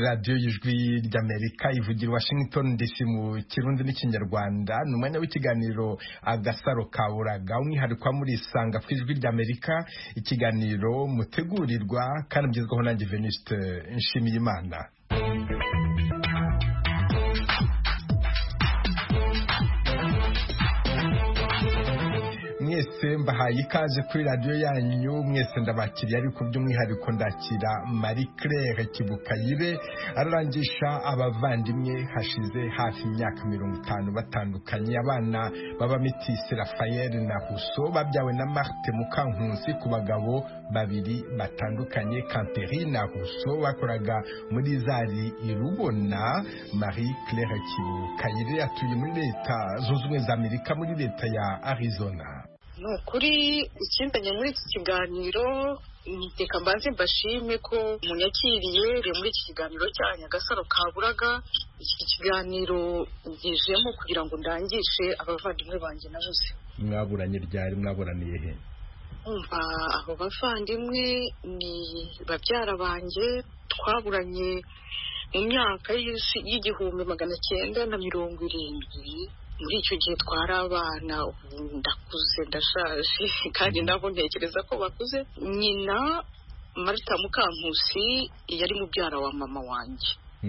radiyo y'ijwi ry'Amerika ivugira Washington DC mu Kirundi n'Ikinyarwanda ni umwanya w'ikiganiro agasaro kaburaga umwihariko muri isanga ku ijwi ry'Amerika ikiganiro mutegurirwa kandi mugezweho nanjye Venuste Nshimiyimana. Mwese mbahaye ikaze kuri radiyo yanyu, mwese ndabakiriye ariko by'umwihariko ndakira Marie Claire Kibukayire ararangisha abavandimwe hashize hafi imyaka 50 batandukanye. Abana baba Mitisi Raphael na Huso babyawe na Marthe Mukankusi ku bagabo babiri batandukanye. Kamperi na Huso bakoraga muri Zari Irubona. Marie Claire Kibukayire atuye muri leta zunze ubumwe za Amerika muri leta ya Arizona. Kuri ikindanye muri iki kiganiro niteka mbanze mbashime ko munyakiriye muri iki kiganiro cyanyu agasaro kaburaga. Iki kiganiro ngijemo kugira ngo ndangishe abavandimwe banjye nabuze. Mwaburanye ryari? Mwaburaniye he? Abo bavandimwe ni babyara banjye, twaburanye mu myaka y'igihumbi 1970. Muri icyo gihe twari abana, ndakuze ndashaje kandi nabo ntekereza ko bakuze. Nyina Marthe Mukankusi yari mubyara wa mama wanjye.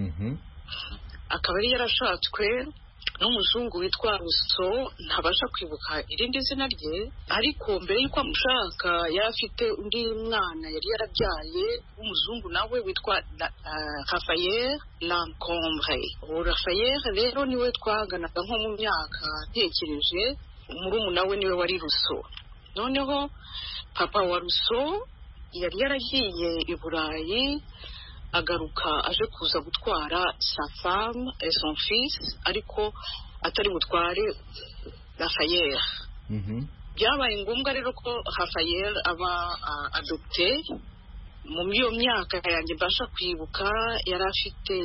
Akaba yari yarashatswe n'umuzungu witwa Russo, ntabasha kwibuka irindi zina rye, ariko mbere y'uko amushaka yari afite undi mwana yari yarabyaye w'umuzungu nawe witwa Raphael Lancombre. Raphael rero niwe twaganaga nko mu myaka ntekereje, murumuna we niwe wari Russo. Noneho papa wa Russo yari yaragiye i Burayi, agaruka aje kuza gutwara sa femme et son fils, ariko atari butware Raphael. Byabaye ngombwa rero ko Raphael aba adopté. Mu iyo myaka yanjye mbasha kwibuka yari afite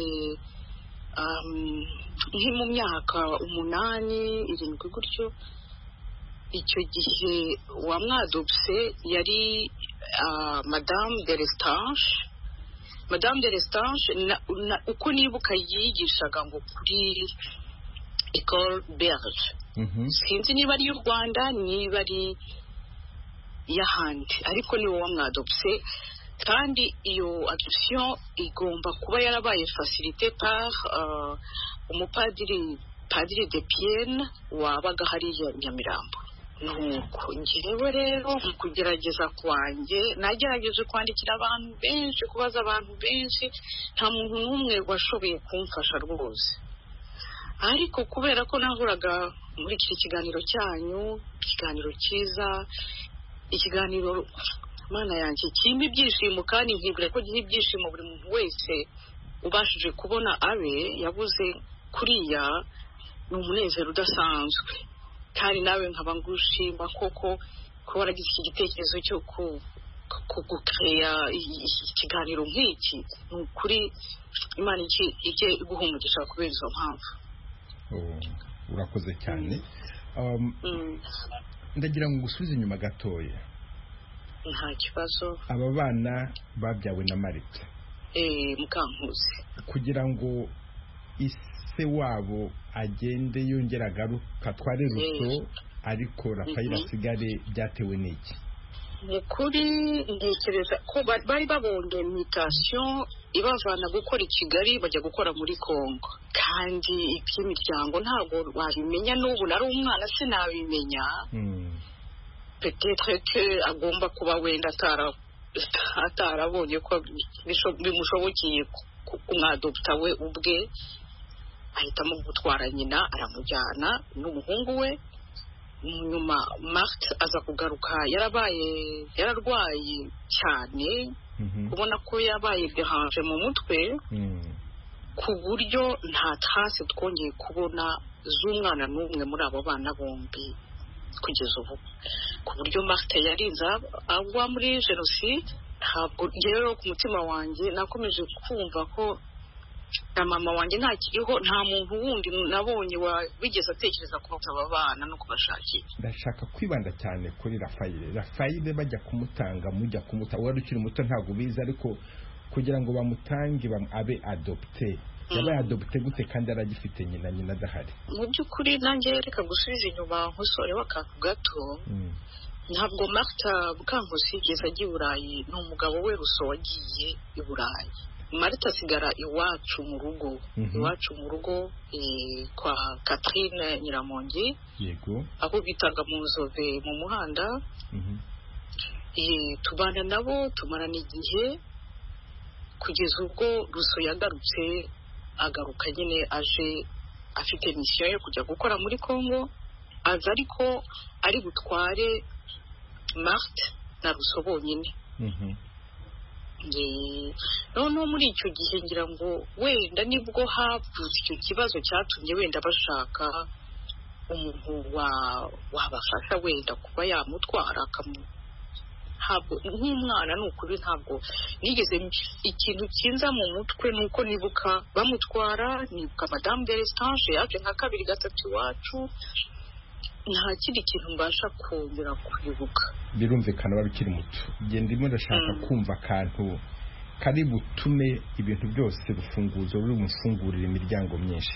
nki mu myaka 8, 7 gutyo. Icyo gihe wamwadopse yari Madame de Lestange. Madame de Lestange uko nibuka yigishaga ngo kuri École Belge. Sinzi niba ari y'u Rwanda niba ari y'ahandi, ariko niwe wamwadopse. Kandi iyo adoption igomba kuba yarabaye facilité par Padiri de Pienne wabaga hariya Nyamirambo. Nuko ngerewe rero mu kugerageza kwanjye nagerageje kwandikira abantu benshi, kubaza abantu benshi, nta muntu n'umwe washoboye kumfasha rwose. Ariko kubera ko nahuraga muri iki kiganiro cyanyu, ikiganiro cyiza, ikiganiro Mana yanjye kimwe ibyishimo, kandi nkibwira ko gihe ibyishimo buri muntu wese ubashije kubona abe yabuze kuriya, ni umunezero udasanzwe. Kandi nawe nkaba ngushima koko ko waragize iki gitekerezo cyo kugukreya ikiganiro nk'iki. Ni ukuri Imana ijye iguhumugisha kubera izo mpamvu. Urakoze cyane. Ndagira ngo gusubize inyuma gatoya. Nta kibazo. Aba bana babyawe na Marthe Mukankusi. Kugira ngo ise wabo agende yongera agaruka tware Russo, ariko Raphael asigare, byatewe n'iki? Mukuri ntekereza ko bari babonye mutation ibavana gukora i Kigali bajya gukora muri Kongo, kandi iby'imiryango ntabwo wabimenya. N'ubu nari umwana sinabimenya. Peut-être que agomba kuba wenda atarabonye ko bimushobokeye kumwadopta we ubwe, ahitamo gutwara nyina aramujyana n'umuhungu we. Nyuma Marthe aza kugaruka yararwaye cyane, kubona ko yabaye dérange mu mutwe, ku buryo nta trace twongeye kubona z'umwana n'umwe muri abo bana bombi kugeza ubu. Ku buryo Marthe yarinze agwa muri jenoside. Ntabwo rero ku mutima wanjye nakomeje kumva ko na mama wanjye ntakiriho, nta muntu wundi nabonye wigeze atekereza kubata aba bana no kubashakira. Ndashaka kwibanda cyane kuri Raphael bajya kumutanga, mujya kumuta wari ukiri muto ntabwo biza, ariko kugira ngo bamutange abe adopte yabaye adopte gute kandi aragifite nyina adahari? Mu by'ukuri nanjye reka gusubiza inyuma nkusoreho akantu gato. Ntabwo Martha Mukankusi yigeze ajya i Burayi, ni umugabo we Ruso wagiye i Burayi. Martha asigara iwacu mu rugo kwa Catherine Nyiramongi, yego, aho bitaga mu Nzove mu muhanda. Tubana nabo tumarana igihe kugeza ubwo Ruso yagarutse, agaruka nyine aje afite misiyo yo kujya gukora muri Congo, aza ariko ari butware Marthe na Ruso bonyine. Noneho muri icyo gihe ngira ngo wenda nibwo havutse icyo kibazo cyatumye wenda bashaka umuntu wabafasha wenda kuba yamutwara ntabwo nk'umwana ni ukuri ntabwo nigeze ikintu kinza mu mutwe nuko nibuka bamutwara, nibuka Madame de l'Estange yaje nka 2 3 iwacu, nta kindi kintu mbasha kongera kwibuka. Birumvikana wari ukiri muto. Ndimo ndashaka kumva akantu kari butume ibintu byose rufunguzo ruri mufungurira imiryango myinshi.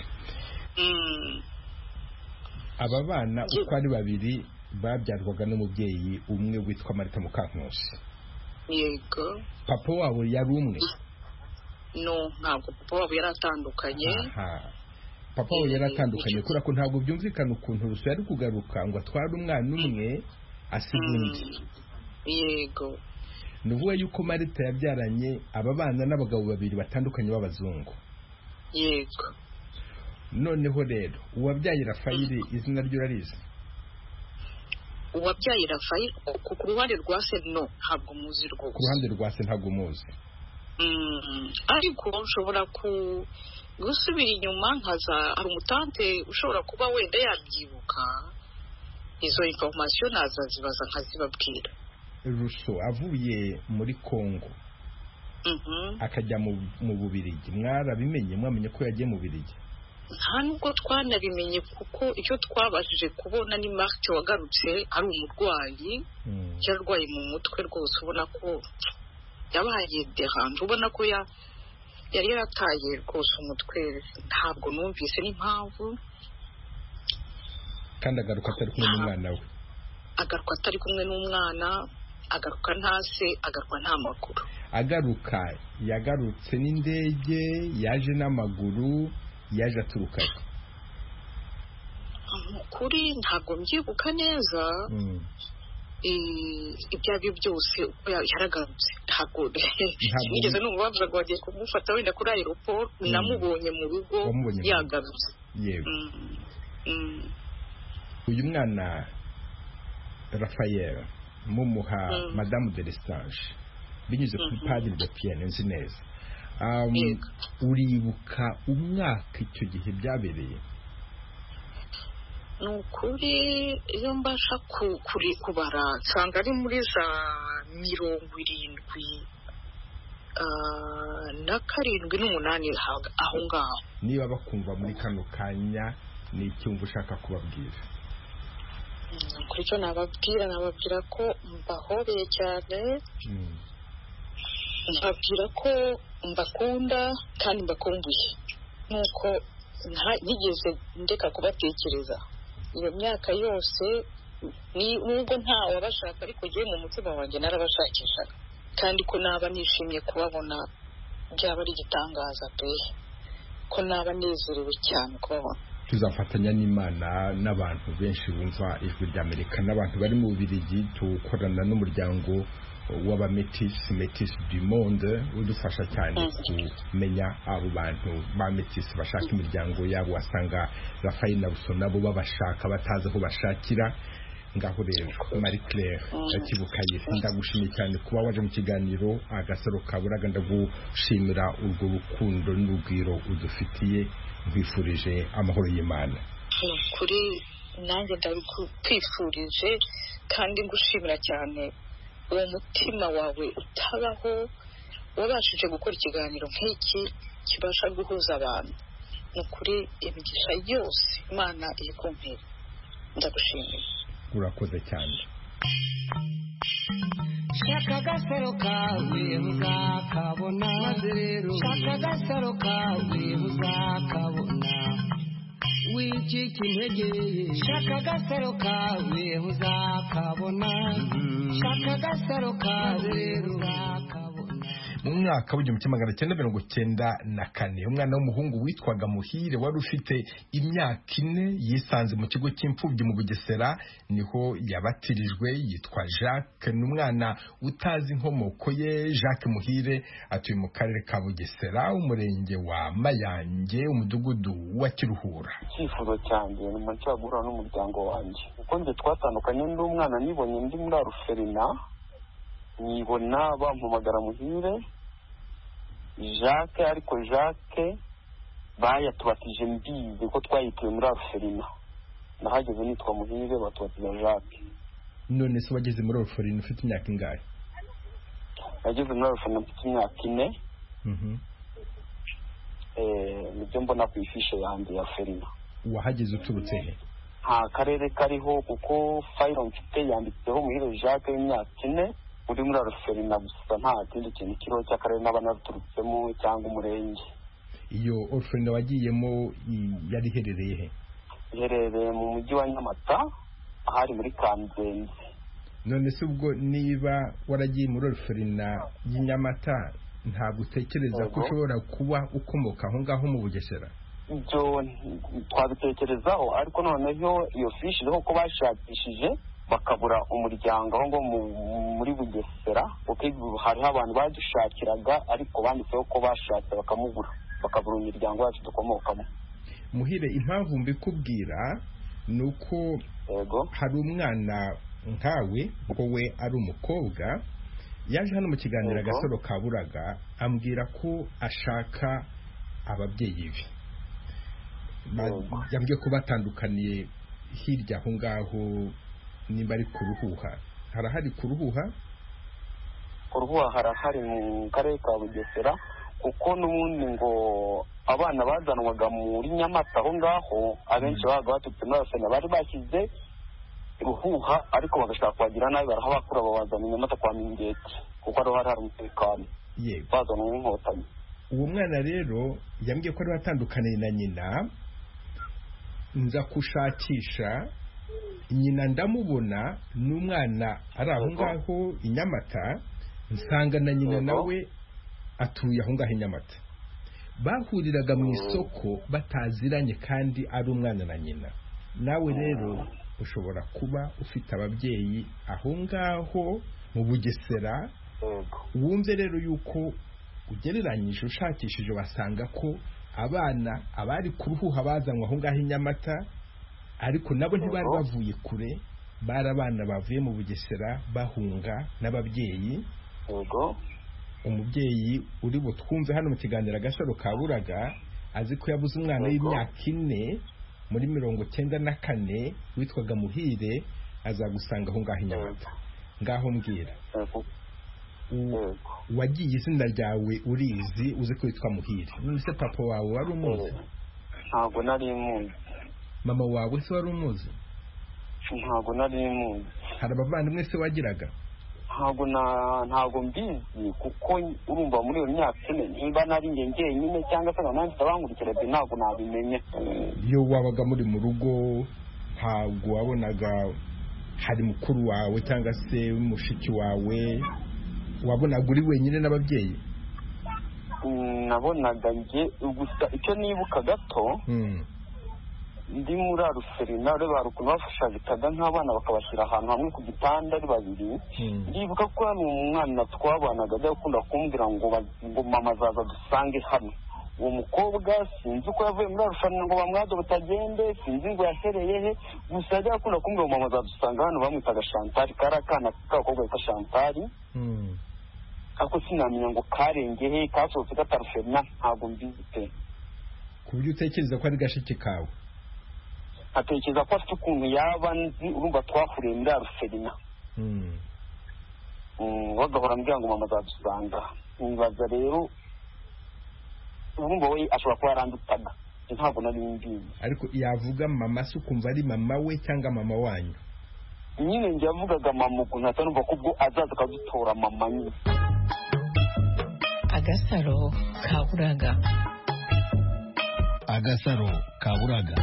Aba bana uko ari babiri babyarwaga n'umubyeyi umwe witwa Martha Mukankusi. Yego. Papa wabo yari umwe? No, ntabwo papa wabo yaratandukanye. Papa wabo yaratandukanye kubera ko ntabwo byumvikana ukuntu Ruso yari kugaruka ngo atware umwana umwe asiga undi. Yego. Nuvuga yuko Martha yabyaranye aba bana n'abagabo babiri batandukanye b'abazungu. Yego. Noneho rero uwabyaye Rafaeli izina ryo rarize? Uwabyaye Rafaeli ku ruhande rwa se no ntabwo muzi rwose. Ku ruhande rwa se ntabwo muzi. Ariko nshobora gusubira inyuma nkaza hari umutante ushobora kuba wenda yabyibuka, izo information naza zibaza nkazibabwira. Ruso avuye muri Congo akajya mu Bubiligi, mwarabimenye mwamenye ko yagiye mu Bubiligi? Nta nubwo twanabimenye kuko icyo twabashije kubona ni Marthe wagarutse ari umurwayi, yarwaye mu mutwe rwose, ubona ko yabaye deranje, ubona ko yari yarataye rwose umutwe. Ntabwo numvise n'impamvu. Kandi agaruka atari kumwe n'umwana we? Agaruka atari kumwe n'umwana, agaruka ntase, agaruka nta makuru. Agaruka yagarutse n'indege, yaje n'amaguru, yaje aturuka? Kuri ntabwo mbyibuka neza. Ibyo ari byo byose yaragarutse. Ntabwo nigeze numva bavuga ngo bagiye kumufata wenda kuri aeroport, namubonye mu rugo yagarutse. Yego. Uyu mwana Raphael mumuha Madame de l'Estange binyuze kuri Padiri de Pienne, nzi neza. Uribuka umwaka icyo gihe byabereye? Nukuri iyo mbasha kubara nsanga ari muri za 77 n'umunani aho ngaho. Niba bakumva muri kano kanya ni icyumva ushaka kubabwira? Kuri cyo nababwira ko mbahobeye cyane, mbabwira ko mbakunda kandi mbakumbuye, nuko nigeze ndeka kubatekereza iyo myaka yose. Nubwo ntawe abashaka ariko giye mu mutima wanjye narabashakishaga, kandi ko naba nishimiye kubabona byaba ari igitangaza pe, ko naba nezerewe cyane kubabona. Tuzafatanya n'Imana n'abantu benshi bumva ijwi ry'Amerika n'abantu bari mu Bubiligi, tukorana n'umuryango w'abametis du monde udufasha cyane kumenya abo bantu ba metis bashaka imiryango yabo. Wasanga Rafael na Ruso nabo babashaka batazi aho bashakira. Ngaho rero Marie Claire Kibukayire, ndagushimiye cyane kuba waje mu kiganiro Agasaro Kaburaga. Ndagushimira urwo rukundo n'urugwiro udufitiye, nkwifurije amahoro y'Imana. Kuri nanjye ndakwifurije kandi ngushimira cyane uwo mutima wawe utabaho, wabashije gukora ikiganiro nk'iki kibasha guhuza abantu. Nukuri imigisha yose Imana iri kumpera. Ndagushimiye. Urakoze cyane. shaka agasaro kawe uzakabona maze rero shaka agasaro kawe uzakabona wicika intege shaka agasaro kawe uzakabona shaka agasaro kawe rero uzakabona. Mu mwaka w'igihumbi kimwe magana cyenda mirongo cyenda na kane umwana w'umuhungu witwaga Muhire wari ufite imyaka 4 yisanze mu kigo cy'imfubyi mu Bugesera, niho yabatirijwe. Yitwa Jacques, ni umwana utazi inkomoko ye. Jacques Muhire atuye mu karere ka Bugesera, umurenge wa Mayange, umudugudu wa Kiruhura. Icyifuzo cyanjye ni umunsi wo guhura n'umuryango wanjye, kuko njye twatandukanye n'umwana nibonye ndi muri Aruferina, nibona bampamagara Muhire Jacques, ariko Jacques bayatubatije mbizi ko twayituye muri Aruferina, nahageze nitwa Muhire batubatiza Jacques. None se wageze muri Aruferina ufite imyaka ingahe? Nageze muri Aruferina mfite imyaka 4. Nibyo mbona ku ifishe yanjye ya Aruferina. Wahageze uturutse he? Nta karere kariho, kuko fayiro mfite yanditseho Muhire Jacques w'imyaka 4 uri muri Aruferina gusa, nta kindi kintu kiriho cy'akarere n'abanaturutsemo cyangwa umurenge. Iyo Aruferina wagiyemo yari iherereye he? Iherereye mu mujyi wa Nyamata, ahari muri Kanzenze. None se ubwo niba waragiye muri Aruferina y'Inyamata, ntabwo utekereza ko ushobora kuba ukomoka aho ngaho mu Bugesera? Ibyo twabitekerezaho, ariko noneho iyo fishi iriho ko bashakishije bakabura umuryango aho ngo muri Bugesera, kuko hariho abantu badushakiraga ariko banditseho ko bashatse bakamubura, bakabura imiryango yacu dukomokamo. Muhire, impamvu mbikubwira ni uko hari umwana nkawe, wowe ari umukobwa, yaje hano mu kiganiro Agasaro Kaburaga ambwira ko ashaka ababyeyi be. Yambwiye ko batandukaniye hirya aho ngaho, nimba ari Kuruhuha. Harahari Kuruhuha? Kuruhuha harahari mu karere ka Bugesera, kuko n'ubundi ngo abana bazanwaga muri Nyamata aho ngaho abenshi babaga baturutse muri Aruferina, bari bashyize Ruhuha ariko bagashaka kubagira nabi, barahabakura babazana Nyamata kwa Mingeti, kuko ariho hari umutekano bazanwa n'inkotanyi. Uwo mwana rero yambwiye ko ari watandukaniye na nyina, nza kushakisha nyina ndamubona, n'umwana ari aho ngaho i Nyamata, nsanga na nyina nawe atuye aho ngaho i Nyamata. Bahuriraga mu isoko bataziranye kandi ari umwana na nyina. Nawe rero ushobora kuba ufite ababyeyi aho ngaho mu Bugesera. Wumve rero yuko ugereranyije ushakishije wasanga ko abana abari Kuruhuha bazanwa aho ngaho i Nyamata, ariko nabo ntibari bavuye kure, bari abana bavuye mu Bugesera bahunga n'ababyeyi. Umubyeyi uri butwumve hano mu kiganiro Agasaro Kaburaga azi ko yabuze umwana w'imyaka 4 muri 1994 witwaga Muhire, azagusanga aho ngaho i Nyamata. Ngaho mbwira, wagiye izina ryawe urizi, uzi ko witwa Muhire. None se papa wawe wari umuzi? Ntabwo nari muzi. Mama wawe se wari umuzi? Ntabwo nari muzi. Hari abavandimwe se wagiraga? Ntabwo mbizi, kuko urumva muri iyo myaka 4 niba nari njyenyine cyangwa se abandi abankurikira ntabwo nabimenye. Iyo wabaga muri mu rugo ntabwo wabonaga hari mukuru wawe cyangwa se mushiki wawe, wabonaga uri wenyine n'ababyeyi? Nabonaga njye gusa, icyo nibuka gato ndi muri Aruferina, rero barukuntu bafashagitaga nk'abana bakabashyira ahantu hamwe ku gitanda ari babiri. Ndibuka ko hari umwana twabanaga ajya gukunda kumbwira ngo mama azaza dusange hano. Uwo mukobwa sinzi uko yavuye muri Aruferina ngo bamwade butagende, sinzi ngo yahereye he, gusa ajya gukunda kumbwira ngo mama azadusanga hano. Bamwitaga Chantal, kari akana k'abakobwa yitwa Chantal, ako sinamenya ngo karenge he, kasohotse k'Aruferina, ntabwo mbizi pe. Ku buryo utekereza ko ari gashiki kawe? Atekereza ko afite ukuntu yaba nzi, urumva twahuriye muri Aruferina. Bagahora mbwira ngo mama azadusanga. Nibaza rero urumva we ashobora kuba yarandutaga, ntabwo nari mbizi. Ariko yavuga mama se ukumva ari mama we cyangwa mama wanyu? nyine njye yavugaga mama ukuntu atanumva ko ubwo azaza akadutora mama nyine. Agasaro kaburaga. Agasaro kaburaga.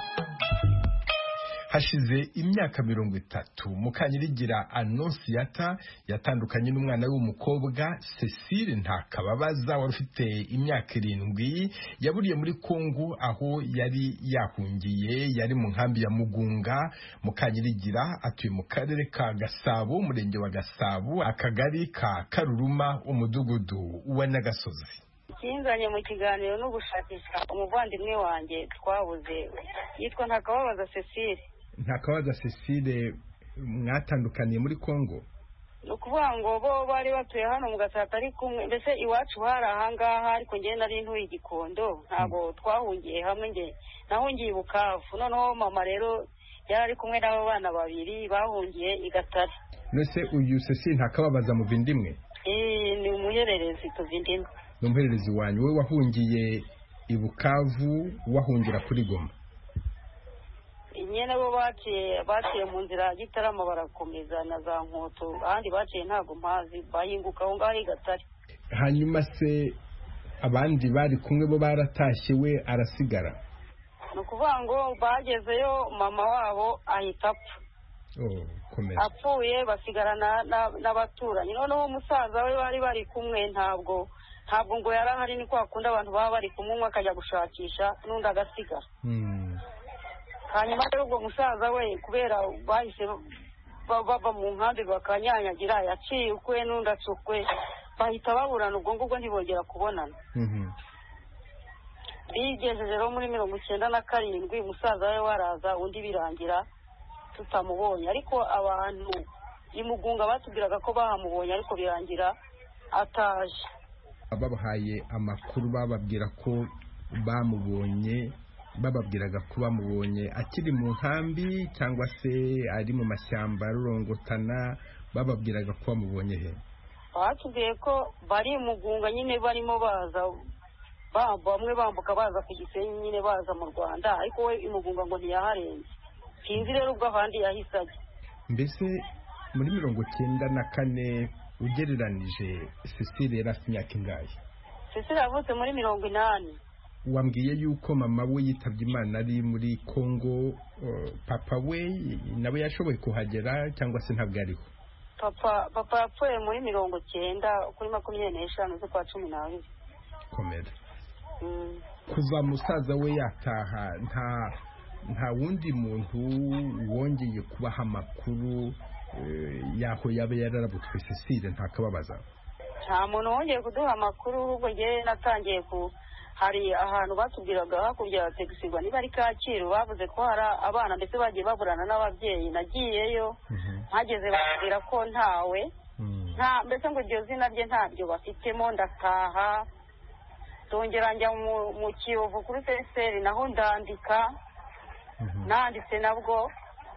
Hashize imyaka 30 Mukanyirigira Anonsiyata yatandukanye n'umwana w'umukobwa Cecile Ntakababaza wari ufite imyaka 7 yaburiye muri Kongo aho yari yahungiye, yari mu nkambi ya Mugunga. Mukanyirigira atuye mu karere ka Gasabo, umurenge wa Gasabo, akagari ka Karuruma, umudugudu wa Nyagasozi. Kinzanye mu kiganiro no gushakisha umuvandimwe wanjye twabuze yitwa Ntakababaza Cecile. Ntakababaza Cecile mwatandukaniye muri Kongo? Nukuvuga ngo bo bari batuye hano mu Gatsata ari kumwe, mbese iwacu hari ahangaha, ariko ngiye nari ntuye Igikondo, ntabwo twahungiye hamwe. Nge nahungiye Bukavu, noneho mama rero yari ari kumwe n'abo bana babiri bahungiye i Gatare. Nese uyu Cecile Ntakababaza mu vindimwe? Ni umuhererezi tuvindimwe. N'umuhererezi wanyu. We wahungiye i Bukavu wahungira kuri Goma? Nyene bo baciye mu nzira Gitarama barakomeza na za Nkoto, ahandi baciye ntago mpazi, bahinguka aho ngaho i Gatare. Hanyuma se abandi bari kumwe bo baratashye, we arasigara? Nukuvuga ngo bagezeyo mama wabo ahita apfa. Komeza. Apfuye basigarana n'abaturanyi. Noneho umusaza we bari kumwe ntabwo ngo yarahari, ni kwa kundi abantu baba bari kumwe akajya gushakisha n'undi agasigara. Hanyuma rero ubwo musaza we kubera bahise bava mu nkambi bakanyanyagira, yaciye ukwe n'undi acukwe, bahita baburana, ubwo ngubwo ntibongera kubonana. Bigejeje rero muri 97 musaza we waraza, undi birangira tutamubonye, ariko abantu imugunga batubwiraga ko bahamubonye, ariko birangira ataje. Babahaye amakuru bababwira ko bamubonye, bababwiraga ko bamubonye akiri mu nkambi cyangwa se ari mu mashyamba rurongotana, bababwiraga ko bamubonye he? Batubwiye ko bari imugunga nyine barimo baza, bamwe bambuka baza ku Gisenyi nyine baza mu Rwanda, ariko we imugunga ngo ntiyaharenze. Sinzi rero ubwo ahandi yahise ajya. Mbese muri 94 ugereranije Cecile yari afite imyaka ingahe? Cecile yavutse muri 80. Wambwiye yuko mama we yitabye Imana ari muri Kongo. Papa we nawe yashoboye kuhagera cyangwa se ntabwo ariho? Papa yapfuye muri 90 kuri 25 z'ukwa 12. Komera. Kuva musaza we yataha nta wundi muntu wongeye kubaha amakuru yaho yaba yararabutswe Cecile Ntakababaza? Nta muntu wongeye kuduha amakuru, ahubwo ngewe natangiye hari ahantu batubwiraga hakurya ya Tegisigwa niba ari Kacyiru, bavuze ko hari abana ndetse bagiye baburana n'ababyeyi. Nagiyeyo mpageze babwira ko ntawe, mbese ngo iryo zina rye ntabyo bafitemo. Ndataha tongera njya mu Kiyovu kuri Feseri, naho ndandika, nanditse nabwo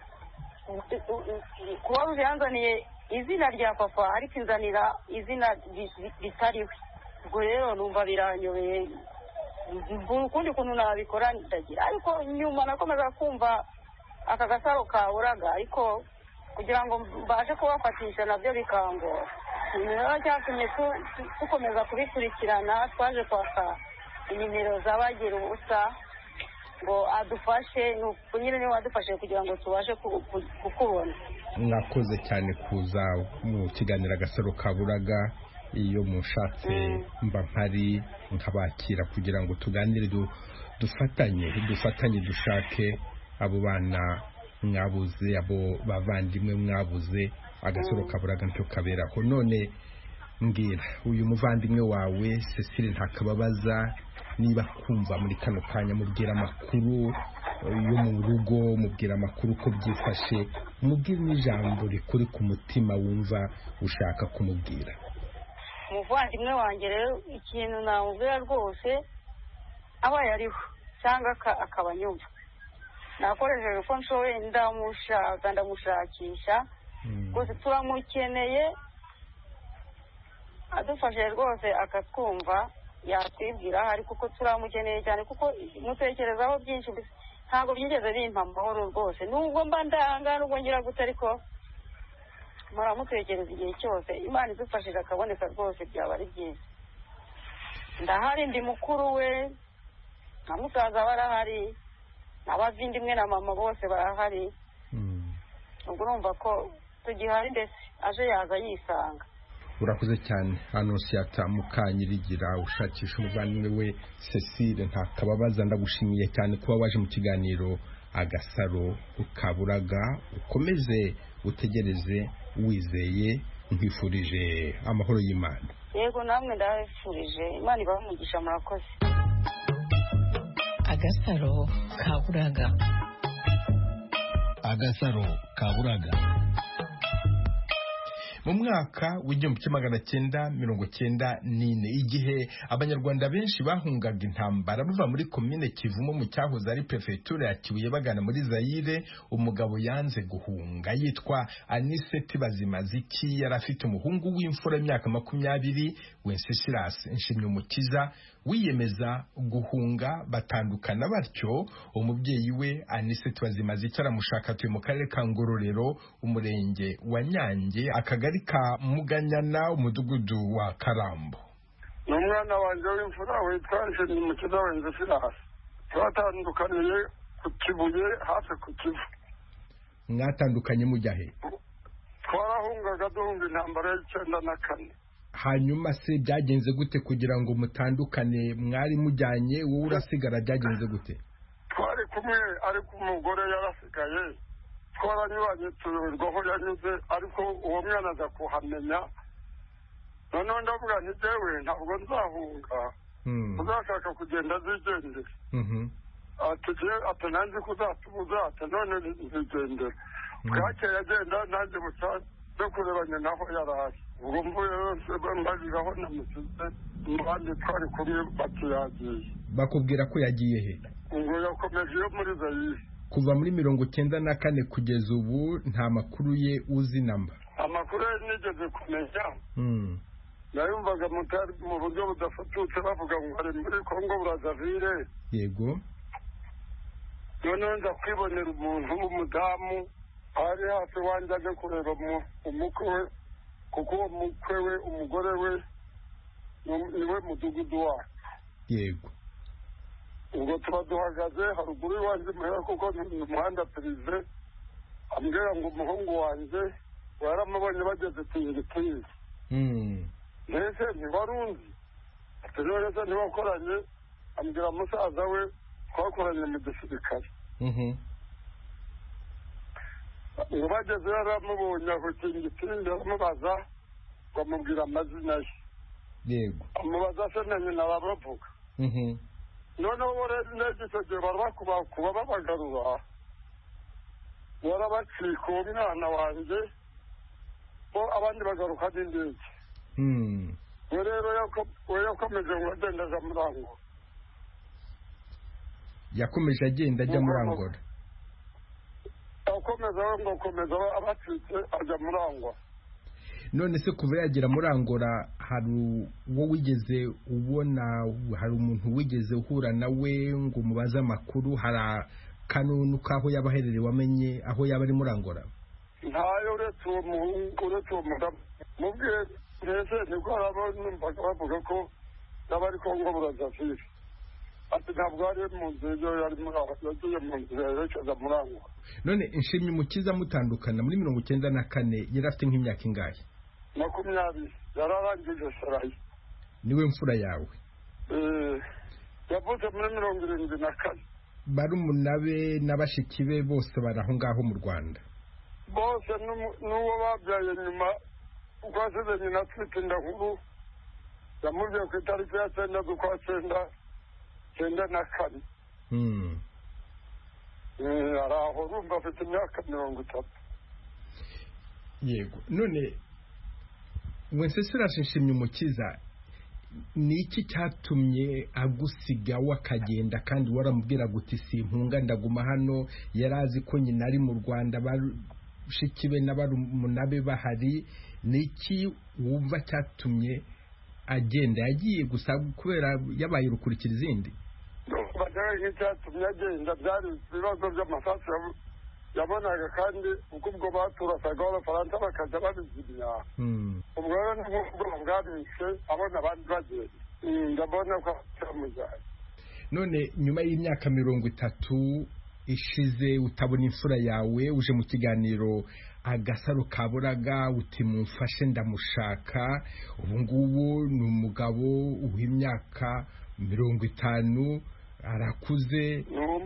kuba yanzaniye izina rya papa, ariko inzanira izina ritariwe. Ubwo rero numva biranyobeye, ukundi kuntu nabikora ndagira, ariko nyuma nakomeza kumva aka gasaro kaburaga, ariko kugira ngo mbashe kubafatisha nabyo bikangora. Rero cyatumye tukomeza kubikurikirana, twaje kwaka inimero z'abagira ubusa ngo adufashe, nyine niwe wadufashe kugira ngo tubashe kukubona. Mwakoze cyane kuza mu kiganiro Agasaro kaburaga. Iyo mushatse mba mpari nkabakira kugira ngo tuganire, dufatanye dushake abo bana mwabuze, abo bavandimwe mwabuze. Agasaro kaburaga ntyo kaberaho. None mbwira, uyu muvandimwe wawe Cecile Ntakababaza niba kumva muri kano kanya, mubwira amakuru yo mu rugo, mubwira amakuru ko byifashe, mubwira n'ijambo rikuri ku mutima wumva ushaka kumubwira. Umuvandimwe wanjye rero ikintu namubwira rwose, aba yariho cyangwa akaba nyumva, nakoresheje uko nshoboye ndamushakisha rwose, turamukeneye. Adufashe rwose akatwumva, yatwibwira ahari, kuko turamukeneye cyane, kuko mutekerezaho byinshi. ntabwo byigeze bimpa amahoro rwose nubwo mba ndanga nubwo ngira gute ariko muramutekereza igihe cyose Imana idufashije akaboneka rwose byaba ari byiza ndahari ndi mukuru we na musaza barahari n'abavindimwe na mama bose barahari ubwo urumva ko tugihari ndetse aje yaza yisanga. Urakoze cyane Anonsiyata Mukanyirigira ushakisha umuvandimwe we Cecile Ntakababaza ndagushimiye cyane kuba waje mu kiganiro Agasaro Kaburaga ukomeze utegereze wizeye nkwifurije amahoro y'Imana. Yego namwe ndabifurije Imana ibamugisha murakoze. Agasaro Kaburaga. Agasaro Kaburaga. Mu mwaka w'igihumbi kimwe magana cyenda mirongo cyenda n'ine igihe abanyarwanda benshi bahungaga intambara bava muri komine Kivumo mu cyahoze ari prefecture ya Kibuye bagana muri Zaire, umugabo yanze guhunga yitwa Aniseti Bazimaziki yari afite umuhungu w'imfura y'imyaka 20 Wenceslas Nshimyumukiza wiyemeza guhunga batandukana batyo umubyeyi we Aniseti Bazimaziki aramushaka atuye mu karere ka Ngororero umurenge wa Nyange akagari ka Muganyana umudugudu wa Karambo. N'umwana wanjye w'imfura witwa Nshimyumukiza Wenceslas twatandukaniye ku Kibuye hafi ku Kivu. Mwatandukanye mujya he? Twarahungaga duhunga intambara y'94. Hanyuma se byagenze gute kugira ngo mutandukane mwari mujyanye wowe urasigara byagenze gute? Twari kumwe ariko umugore yarasigaye twaranyuranye turirwaho yanyuze ariko uwo mwana aza kuhamenya noneho ndavuga nti jewe ntabwo nzahunga uzashaka kugenda zigendera ati nanjye kuzatubuza ati none nzigendera bwakeye agenda nanjye buca no kurebanya naho yaraye ubwo mvuye yose mbajiraho namusize abandi twari kumwe bati yagiye. Bakubwira ko yagiye he? Ngo yakomeje yo muri Zaire. Kuva muri 94 kugeza ubu nta makuru ye uzi namba? Amakuru ye nigeze kumenya nayumvaga mu buryo budafatutse bavuga ngo ari muri Kongo Brazzaville. Yego. Noneho nza kwibonera umuntu w'umudamu ari hafi wanjye aje kureba umukwe we kuko uwo mukwe we umugore we niwe mudugudu wacu. Yego. Ubwo tuba duhagaze haruguru iwanjye muhera kuko ni umuhanda prive ambwira ngo umuhungu wanjye waramubonye bageze Tingitiri. Mbese ntibarunzi ati none se ntibakoranye ambwira musaza we twakoranye mu gisirikare. Ngo bageze yaramubonye aho Tingitiri aramubaza bamubwira amazina ye. Yego. Amubaza se na nyina babavuga. Noneho icyo gihe barabakubakuba babagarura barabacika uwo mwana wanjye bo abandi bagaruka n'indege. We rero yakomeje ngo agenda aja muri Angola. Yakomeje agenda ajya muri Angola. Akomeza abacitse ajya muri Angola. None se kuva yagera muri Angola hari uwo wigeze ubona hari umuntu wigeze uhura nawe ngo mubaze amakuru hari kanunu kaho yabaherere wamenye aho yaba ari muri Angola? Ntayo uretse uwo mudamu mubwiye mbese nibwo numvaga bavuga ko yaba ari Kongo Brazzaville ati ntabwo ari mu nzira yagiye mu nzira yerekeza muri Angola. None Nshimyumukiza mutandukana muri 94 yari afite nk'imyaka ingahe? 20 yararangije sarayi. Niwe mfura yawe? Yavuze muri 74. Barumunabe n'abashiki be bose baraho ngaho mu Rwanda? Bose n'uwo babyaye nyuma kwasize nyina twite ndahuru yamubwiye ku itariki ya 9 z'ukwa 94. Araho rumva afite imyaka 30. Yego. None Wenceslas Nshimyumukiza ni iki cyatumye agusiga wakagenda kandi waramubwira guti simpunga ndaguma hano yarazi ko nyina ari mu Rwanda bashiki be n'abarumunabe bahari? Ni iki wumva cyatumye agenda? Yagiye gusa kubera yabaye rukurikira izindi? urumva nawe nk'icyatumye agenda byari ibibazo by'amasasu yabonaga kandi uko ubwo baturasaga abafaransa bakajya babizimya ubwo rero nibwo bwabishe abona abandi bagenda ndabona ko cyamujyanye. None nyuma y'imyaka 30 ishize utabona imfura yawe uje mu kiganiro Agasaro Kaburaga uti mumfashe ndamushaka, ubu ngubu ni umugabo w'imyaka 50 arakuze.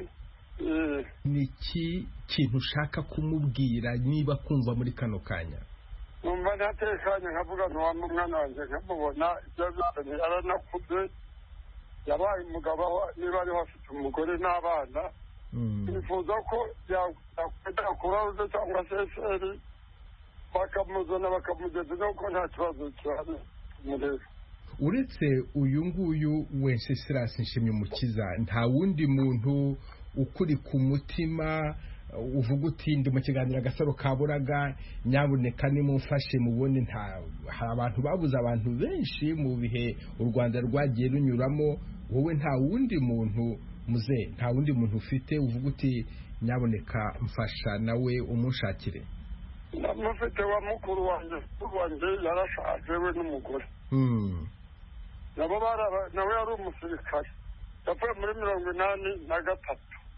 Niki kintu ushaka kumubwira niba kumva muri kano kanya? Numva natekanye nkavuga nti wa mwana wanjye nkamubona ibyo byose yaranakuze yabaye umugabo niba ariho afite umugore n'abana nifuza ko yakwita kurawuze cyangwa seseri bakamuzana bakamugeza nuko nta kibazo cyane mureba. Uretse uyu nguyu Wenceslas Nshimyumukiza nta wundi muntu ukuri ku mutima uvuga uti ndi mu kiganiro Agasaro Kaburaga nyabuneka nimumfashe mubone? Hari abantu babuze abantu benshi mu bihe u Rwanda rwagiye runyuramo, wowe nta wundi muntu muze, nta wundi muntu ufite uvuga uti nyabuneka mfasha nawe umushakire? Namufite wa mukuru wanjye yarashaje we n'umugore nabo nawe yari umusirikare yapfuye muri 83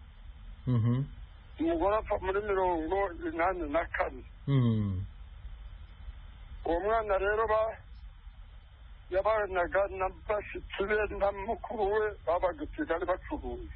umugore apfa muri 84. uwo mwana rero yabanaga na bashiki be na mukuru we babaga i Kigali bacuruza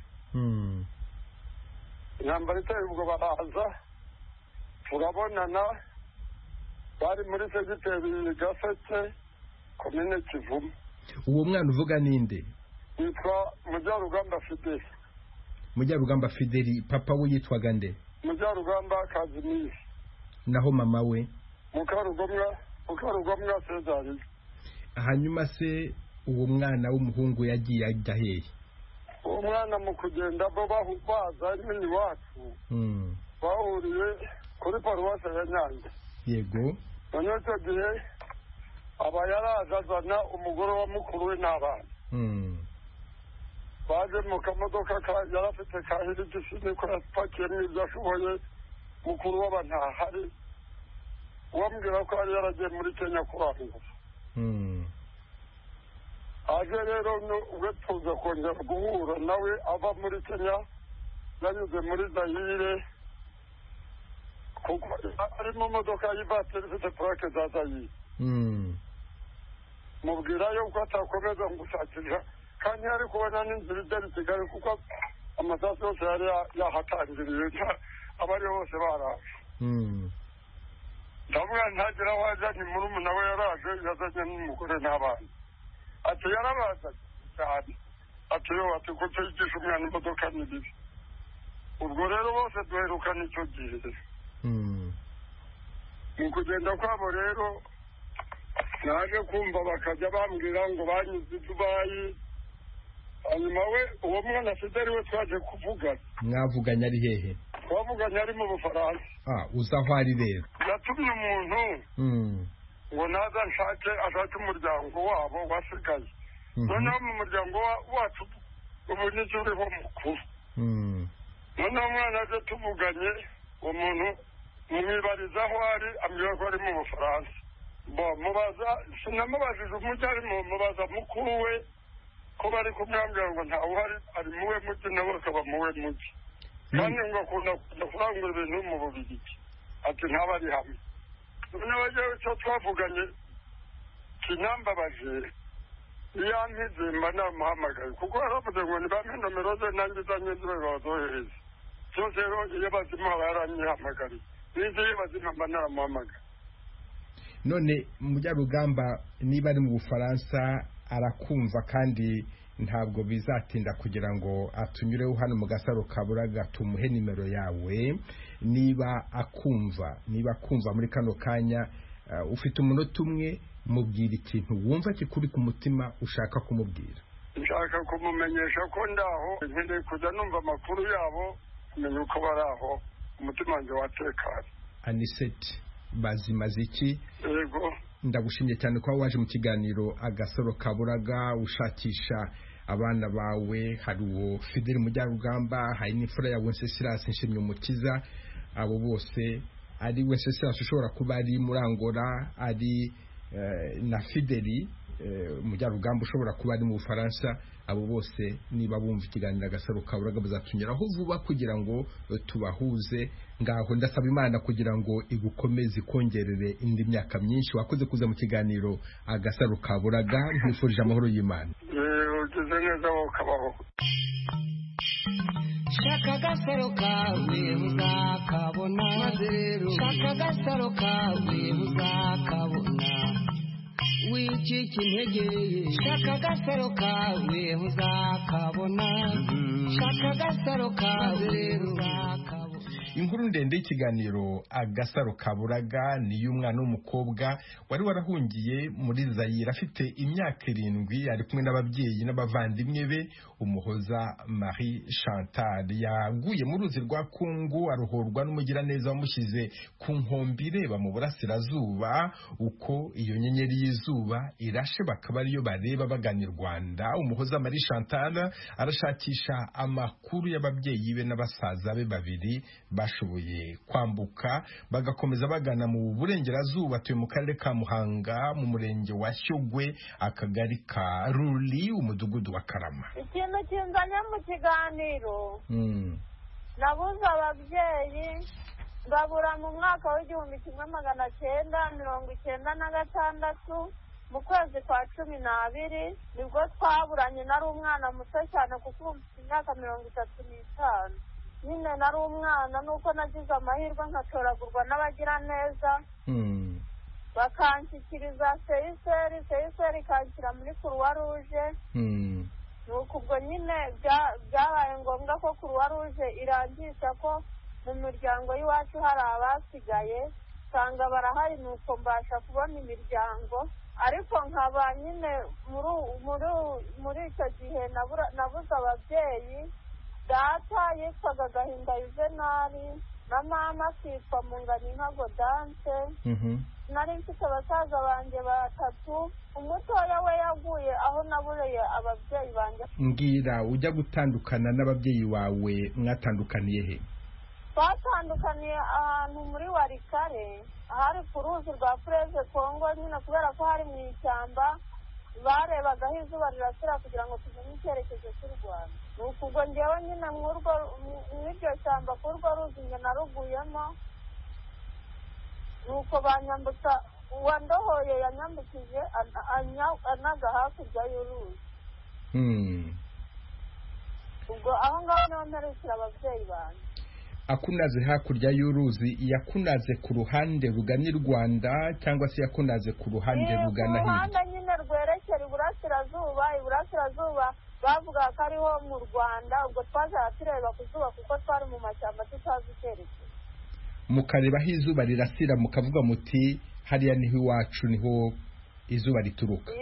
intambara iteye ubwo baraza turabonana, bari muri segiteri Gaseke komine Kivumu. Uwo mwana uvuga ninde? Yitwa Mujyarugamba Fideli. Mujyarugamba Fideli, papa we yitwaga nde? Mujyarugamba Kazimiri. Naho mama we? Mukarugomwa Cezari. hanyuma se uwo mwana w'umuhungu yagiye ajya hehe? uwo mwana mu kugenda bo baza nyine iwacu bahuriye kuri paruwasi ya Nyange. Yego. noneho icyo gihe aba yaraje azana umugore wa mukuru we n'abana. baje mu kamodoka yari afite kahiri gisini ko yapakiyemo ibyo ashoboye. mukuru w'aba ntahari, wambwira ko yari yaragiye muri Kenya kurangura. aje rero ubwo tuza kongera guhura nawe ava muri Kenya yanyuze muri Zaire, kuko ari mu modoka y'ivatiri ifite purake za Zaire. mubwira yuko atakomeza gushakira kandi ari kubona n'inzira igera i Kigali kuko amasasu yose yari yahatangiriye abari bose baraje. ndavuga ntagira aho ajya, ni murumuna we yaraje yazanye n'umugore n'abana. ati yarabaza cyane, ati yo ati ko cyigisha umwana imodoka ni bibi. ubwo rero bose duherukana icyo gihe. mu kugenda kwabo rero naje kumva bakajya bambwira ngo banyuze i Dubai. hanyuma we uwo mwana Fideli we twaje kuvugana. mwavuganye ari hehe? twavuganye ari mu Bufaransa. uza aho ari rero. yatumye umuntu ngo naza ashake umuryango wabo wasigaye. noneho mu muryango wacu ubu n'icyo uriho mukuru. noneho umwana aje tuvuganye, uwo muntu mumwibariza aho ari, ambwira ko ari mu Bufaransa. mubaza sinamubajije umujyi arimo, mubaza mukuru we ko bari kumwambwira ngo ntawe uhari, ari muwe mujyi nawe akaba muwe mujyi. kandi ngo akunda kujya kurangura ibintu mu Bubiligi. ati ntaba ari hamwe. noneho jewe icyo twavuganye kinambabaje, iyo ampize mba namuhamagaye kuko yaravuze ngo nibampe nomero ze nanjye zanye zibe bazohereze. byose rero iyo bazima aba yaranyihamagariye, n'ibyo iyo bazima mba naramuhamagaye. none Mujyarugamba niba ari mu Bufaransa arakumva kandi ntabwo bizatinda kugira ngo atunyureho hano mu Gasaro Kaburaga tumuhe nimero yawe. niba akumva muri kano kanya, ufite umunota umwe, mubwira ikintu wumva kikuri ku mutima ushaka kumubwira. nshaka kumumenyesha ko ndaho nkeneye kujya numva amakuru yabo, kumenya uko bari aho, umutima wanjye watekanye. Anisette Bazimaziki, yego, ndagushimye cyane ko waje mu kiganiro Agasaro Kaburaga ushakisha abana bawe hari uwo Fidel Mujyarugamba, hari n'imfura ya Wenceslas Nshimyumukiza, abo bose ari Wenceslas ushobora kuba ari muri Angola, ari na Fideli Mujyarugamba ushobora kuba ari mu Bufaransa, abo bose niba bumva ikiganiro Agasaro Kaburaga bazatunyuraho vuba kugira ngo tubahuze. Ngaho ndasaba Imana kugira ngo igukomeze ikongerere indi myaka myinshi. Wakoze kuza mu kiganiro Agasaro Kaburaga, nkwifurije amahoro y'Imana. Ugeze neza ukabaho. Shaka Agasaro kawe uzakabona, shaka Agasaro kawe uzakabona, wicika intege, shaka Agasaro kawe uzakabona, shaka Agasaro kawe uzakabona. Inkuru ndende y'ikiganiro Agasaro Kaburaga ni y'umwana w'umukobwa wari warahungiye muri Zaire afite imyaka 7, ari kumwe n'ababyeyi n'abavandimwe be. Umuhoza Marie Chantal yaguye mu ruzi rwa Kongo, arohorwa n'umugiraneza wamushyize ku nkombe ireba mu burasirazuba. Uko iyo nyenyeri y'izuba irashe bakaba ariyo bareba bagana i Rwanda. Umuhoza Marie Chantal arashakisha amakuru y'ababyeyi be n'abasaza be babiri bashoboye kwambuka bagakomeza bagana mu burengerazuba. Atuye mu karere ka Muhanga, mu murenge wa Shyogwe, akagari ka Ruli, umudugudu wa Karama. Ikintu kinzanye mu kiganiro, nabuze ababyeyi babura mu mwaka w'1996 mu kwezi kwa 12 nibwo twaburanye. Nari umwana muto cyane kuko mfite imyaka 35. Nyine nari umwana, nuko nagize amahirwe nkatoragurwa n'abagira neza, bakanshyikiriza seyiseri ikanshyira muri Croix Rouge. Nuko ubwo nyine byabaye ngombwa ko Croix Rouge irangisha ko mu miryango y'iwacu hari abasigaye, usanga barahari. Nuko mbasha kubona imiryango, ariko nkaba nyine muri icyo gihe nabuze ababyeyi. Data yitwaga Gahinda Yuvenali na mama akitwa Munganinka Godance. Nari mfite abasaza banjye 3, umutoya we yaguye aho nabureye ababyeyi banjye. Mbwira, ujya gutandukana n'ababyeyi wawe mwatandukaniye he? Twatandukaniye ahantu muri Warikare, ahari ku ruzi rwa Fleuve Congo, nyine kubera ko hari mu ishyamba barebagaho izuba rirasira kugira ngo tumenye icyerekezo cy'u Rwanda. Nuko ubwo njyewe nyine mw'iryo shyamba k'urwo ruzi njye naruguyemo. Nuko banyambutsa, uwandohoye yanyambukije anaga hakurya y'uruzi. Ubwo aho ngaho niho mperukira ababyeyi banjye. Akunaze hakurya y'uruzi, yakunaze ku ruhande rugana i Rwanda cyangwa se yakunaze ku ruhande rugana hirya? Ku ruhande nyine rwerekera iburasirazuba bavuga ko ariho mu Rwanda. Ubwo twazaga tureba ku zuba kuko twari mu mashyamba tutazi icyerekezo. Mukareba aho izuba rirasira mukavuga muti hariya niho iwacu, niho izuba rituruka.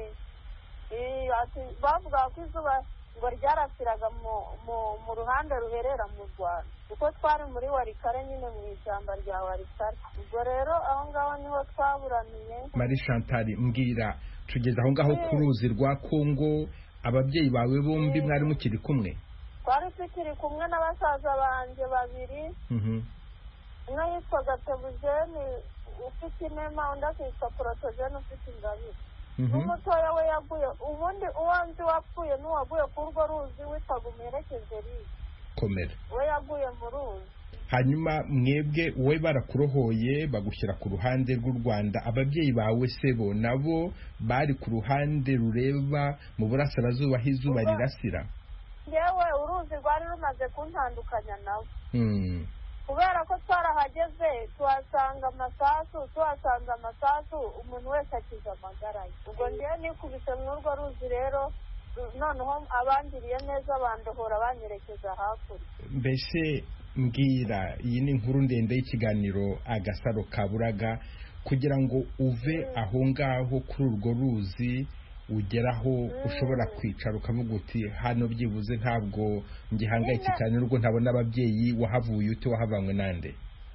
Bavuga ko izuba ngo ryarasiraga mu ruhande ruherera mu Rwanda, kuko twari muri Warikare nyine mu ishyamba rya Warikare. Ubwo rero aho ngaho niho twaburaniye. Marie Chantal, mbwira, tugeze aho ngaho ku ruzi rwa Kongo, ababyeyi bawe bombi mwari mukiri kumwe? Twari tukiri kumwe n'abasaza banjye 2. Umwe yitwaga Tebujeni ufite inema, undi akitwa Protogene ufite ingabire. N'umutoya we yaguye. Ubundi uwanzi wapfuye n'uwaguye kurwo ruzi witwaga Umuherekeze Ri. Komera. We yaguye mu ruzi. Hanyuma mwebwe wowe barakurohoye bagushyira ku ruhande rw'u Rwanda. Ababyeyi bawe sebo nabo bari ku ruhande rureba mu burasirazuba aho izuba rirasira? Yewe uruzi rwari rumaze kuntandukanya nabo. Kubera ko twarahageze tuhasanga amasasu, umuntu wese akiza amagara ye. Ubwo ndiye nikubise mw'urwo ruzi rero, noneho abangiriye neza bandohora banyerekeza hakurya. Mbese mbwira, iyi ni inkuru ndende y'ikiganiro Agasaro Kaburaga, kugira ngo uve aho ngaho kuri urwo ruzi ugeraho ushobora kwicara ukavuga uti hano byibuze ntabwo ngihangayitse cyane n'ubwo ntabona ababyeyi. Wahavuye ute? Wahavanywe nande?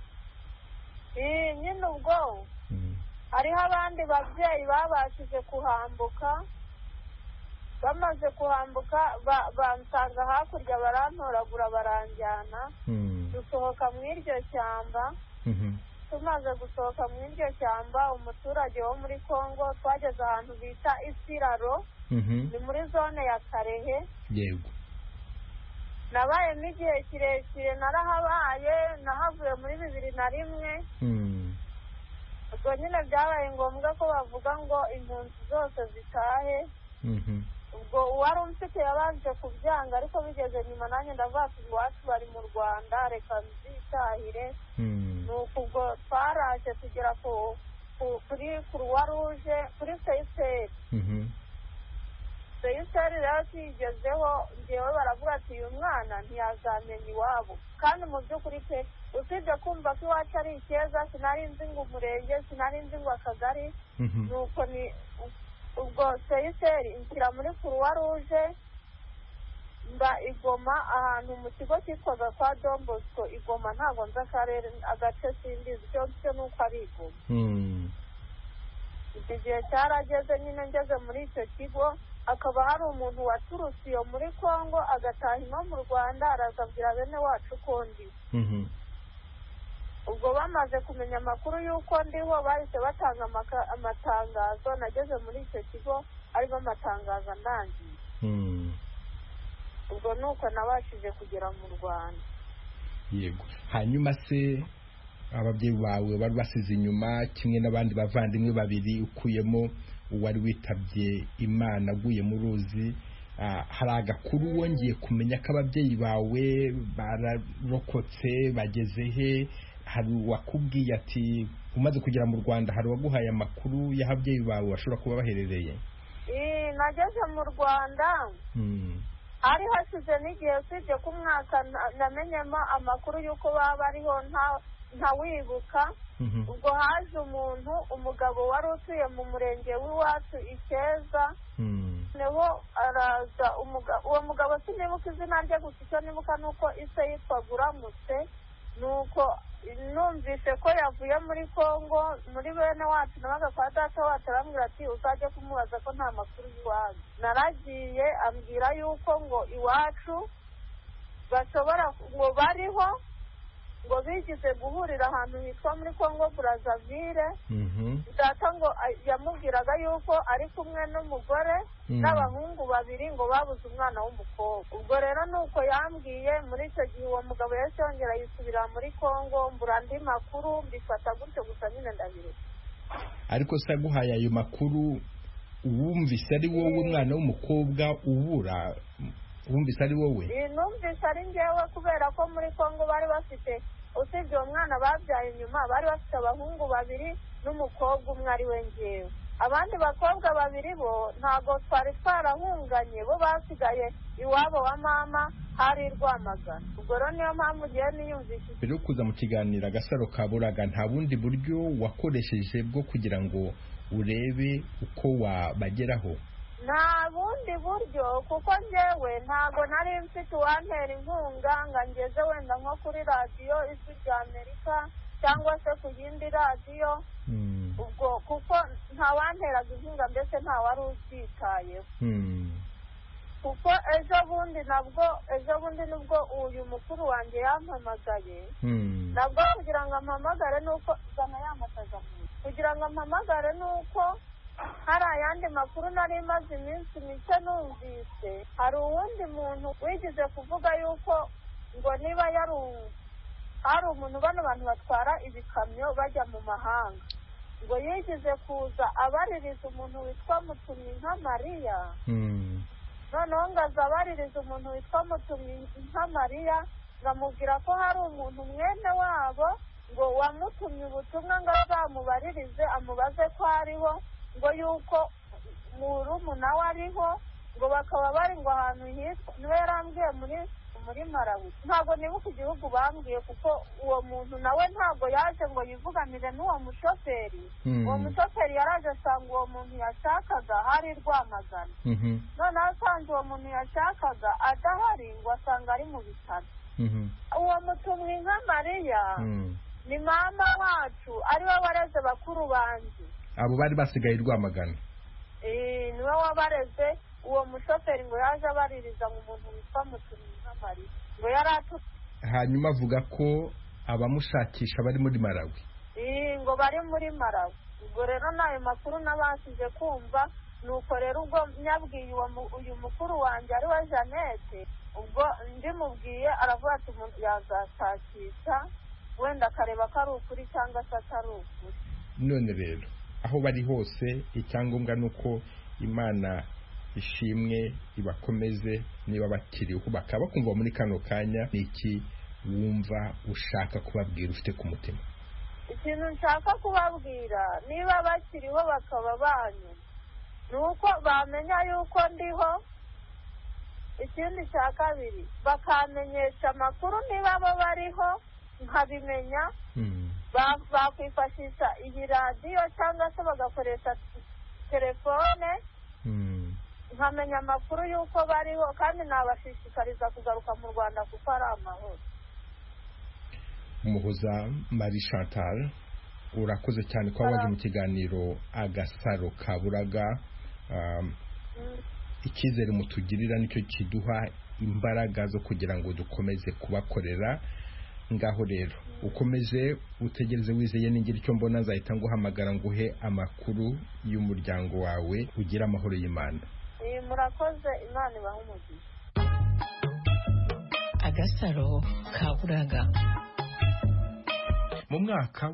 Nyine ubwo hariho abandi babyeyi babashije kuhambuka, bamaze kuhambuka bansanga hakurya barantoragura baranjyana dusohoka mu iryo shyamba tumaze gusohoka mu iryo shyamba umuturage wo muri Kongo twageze ahantu bita Isiraro ni muri zone ya Karehe yego nabayemo igihe kirekire narahabaye nahavuye muri 2001 ubwo nyine byabaye ngombwa ko bavuga ngo impunzi zose zitahe ubwo uwari umfite yabanje kubyanga ariko bigeze nyuma nanjye ndavuga ati iwacu bari mu Rwanda reka nzitahire nuko ubwo twaraje tugera kuri Croix Rouge kuri CICR CICR rero tuyigezeho ngewe baravuga ati uyu mwana ntiyazamenya iwabo kandi mu by'ukuri pe usibye kumva ko iwacu ari Ikeza sinari nzi ngo umurenge sinari nzi ngo akagari nuko ni ubwo CICR inshyira muri Croix Rouge mba Igoma ahantu mu kigo cyitwaga kwa Don Bosco Igoma ntabwo nzi akarere agace simbizi cyo nuko ari Igoma iki gihe cyarageze nyine ngeze muri icyo kigo akaba hari umuntu waturutse iyo muri Kongo agataha ino mu Rwanda arazabwira bene wacu ko ndi ubwo bamaze kumenya amakuru y'uko ndiho bahise batanga amatangazo nageze muri icyo kigo ariko amatangazo ndangiye ubwo nuko nabashije kugera mu Rwanda yego hanyuma se ababyeyi bawe bari basize inyuma kimwe n'abandi bavandimwe babiri ukuyemo uwari witabye Imana aguye mu ruzi hari agakuru wongeye kumenya ko ababyeyi bawe bararokotse bageze he hari uwakubwiye ati umaze kugera mu Rwanda hari uwaguhaye amakuru y'ababyeyi bawe bashobora kuba baherereye nageze mu Rwanda hari hashize n'igihe usibye ko umwaka namenyemo amakuru y'uko baba bariho ntawibuka ubwo haje umugabo wari utuye mu murenge w'iwacu Ikeza niho araza uwo mugabo sinibuka izina rye gusa icyo nibuka nuko ise yitwaga Uramutse nuko numvise ko yavuye muri Kongo muri bene wacu nabaga kwa data wacu arambwira ati uzajya kumubaza ko nta makuru y'iwacu naragiye ambwira yuko ngo iwacu bashobora ngo bariho ngo bigize guhurira ahantu hitwa muri Kongo Brazzaville data ngo yamubwiraga yuko ari kumwe n'umugore n'abahungu babiri ngo babuze umwana w'umukobwa ubwo rero nuko yambwiye muri icyo gihe uwo mugabo yongera yisubira muri Kongo mbura andi makuru mbifata gutyo gusa nyine ndabireka ariko se aguhaye ayo makuru wumvise ari wowe umwana w'umukobwa ubura wumvise ari wowe numvise ari njyewe kubera ko muri Kongo bari bafite usibye uwo mwana babyaye inyuma bari bafite abahungu babiri n'umukobwa umwe ari we njyewe abandi bakobwa babiri bo ntago twari twarahunganye bo basigaye iwabo wa mama hari Rwamagana ubwo rero niyo mpamvu ugiye niyumvise rero kuza mu kiganiro Agasaro Kaburaga nta bundi buryo wakoresheje bwo kugira ngo urebe uko wabageraho nta bundi buryo kuko njyewe ntago nari mfite uwantera inkunga ngo ngeze wenda nko kuri radiyo Ijwi ry'Amerika cyangwa se ku yindi radiyo ubwo kuko ntawanteraga inkunga mbese nta wari ubyitayeho kuko ejo bundi nubwo uyu mukuru wanjye yampamagaye nabwo kugira ngo ampamagare nuko zana yamataza kugira ngo ampamagare nuko hari ayandi makuru nari maze iminsi mike numvise hari uwundi muntu wigize kuvuga yuko ngo niba hari umuntu bano bantu batwara ibikamyo bajya mu mahanga ngo yigize kuza abaririza umuntu witwa Mutumwinka Mariya noneho ngo aza abaririza umuntu witwa Mutumwinka Mariya ngamubwira ko hari umuntu mwene wabo ngo wamutumye ubutumwa ngo azamubaririze amubaze ko ariho ngo yuko murumuna we ariho ngo bakaba bari ngo ahantu hitwa niwe yarambwiye muri Malawi ntabwo nibuka igihugu bambwiye kuko uwo muntu nawe ntabwo yaje ngo yivuganire n'uwo mushoferi uwo mushoferi yaraje asanga uwo muntu yashakaga hari Rwamagana noneho asanze uwo muntu yashakaga adahari ngo asanga ari mu bitaro uwo Mutumwinka Mariya ni mama wacu ariwe wareze bakuru banjye abo bari basigaye Rwamagana niwe wabareze uwo mushoferi ngo yaje abaririza mu muntu witwa Mutuyimana ngo yari atutse. Hanyuma avuga ko abamushakisha bari muri Malawi. Ngo bari muri Malawi. Ubwo rero nayo makuru nabashije kumva, nuko rero ubwo nyabwiye uyu mukuru wanjye ari we Jeannette, ubwo ndimubwiye aravuga ati umuntu yazashakisha wenda akareba ko ari ukuri cyangwa se atari ukuri. None rero aho bari hose icyangombwa nuko Imana ishimwe ibakomeze, niba bakiriho bakaba kumva muri kano kanya. Niki wumva ushaka kubabwira ufite ku mutima? Ikintu nshaka kubabwira, niba bakiriho bakaba banyu, nuko bamenya yuko ndiho. Ikindi cya kabiri, bakamenyesha amakuru niba bo bariho nkabimenya. Bakwifashisha iyi radiyo cyangwa se bagakoresha telefone nkamenya amakuru y'uko bariho, kandi nabashishikariza kugaruka mu Rwanda kuko ari amahoro. Umuhoza Marie Chantal, urakoze cyane ko waje mu kiganiro Agasaro Kaburaga. Icyizere mutugirira nicyo kiduha imbaraga zo kugira ngo dukomeze kubakorera. Ngaho rero ukomeze utegereze wizeye, ningira icyo mbona nzahita nguhamagara nguhe amakuru y'umuryango wawe. Ugira amahoro y'Imana. Murakoze, Imana ibahe umugisha. Agasaro Kaburaga. Mu mwaka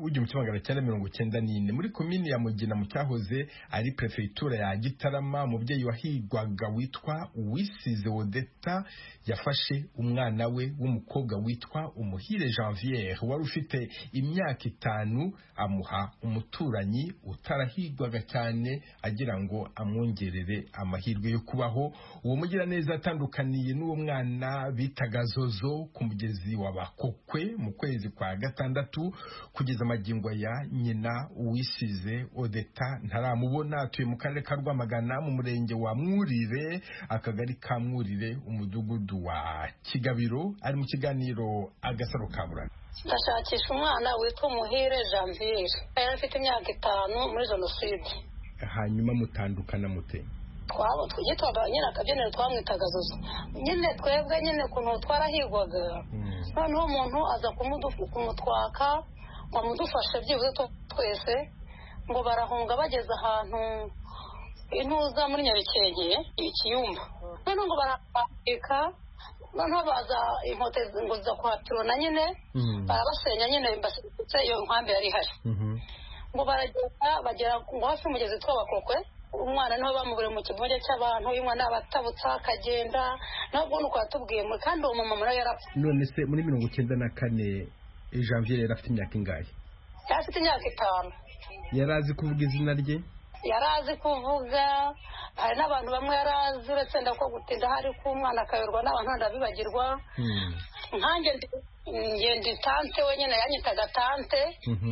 w'1994 muri komini ya Mugina mu cyahoze ari prefecture ya Gitarama, umubyeyi wahigwaga witwa Uwisize Odetta yafashe umwana we w'umukobwa witwa Umuhire Janvier wari ufite imyaka 5, amuha umuturanyi utarahigwaga cyane agira ngo amwongerere amahirwe yo kubaho. Uwo mugira neza atandukaniye n'uwo mwana bitaga Zozo ku mugezi wa Bakokwe mu kwezi kwa gatandatu. Kugeza magingo ya nyina Uwisize Odetta ntaramubona. Atuye mu karere ka Rwamagana mu murenge wa Mwurire, akagari ka Mwurire, umudugudu wa Kigabiro. Ari mu kiganiro Agasaro Kaburaga. Ndashakisha umwana witwa Umuhire Janvier, yari afite imyaka 5 muri jenoside. Hanyuma mutandukana mute? Twitwaga nyine akabyiniro twamwitaga Zozo. Nyine twebwe nyine kuntu twarahigwaga, noneho umuntu aza kumutwaka bamudufashe byibuze twese, ngo barahunga bageze ahantu intuza muri Nyabikenke Ikiyumba. Noneho ngo barapika, noneho baza inkote ngo za kwapirona nyine barabasenya nyine basitse iyo nkambi yari ihari. Ngo bagera ngo hafi umugezi tw'Abakokwe, umwana niho bamubure mu kivunge cy'abantu, uyu mwana abatabutsa akagenda, nabwo nuko yatubwiye muri, kandi uwo mama nawe yarapfa. None se muri 1994 Janvier yari afite imyaka ingahe? Yari afite imyaka 5. Yari azi kuvuga izina rye? Yari azi kuvuga, hari n'abantu bamwe yari azi, uretse ndako gutinda hari ku mwana akayorwa n'abantu ndabibagirwa. Nkanjye ndi tante wenyine yanyitaga tante.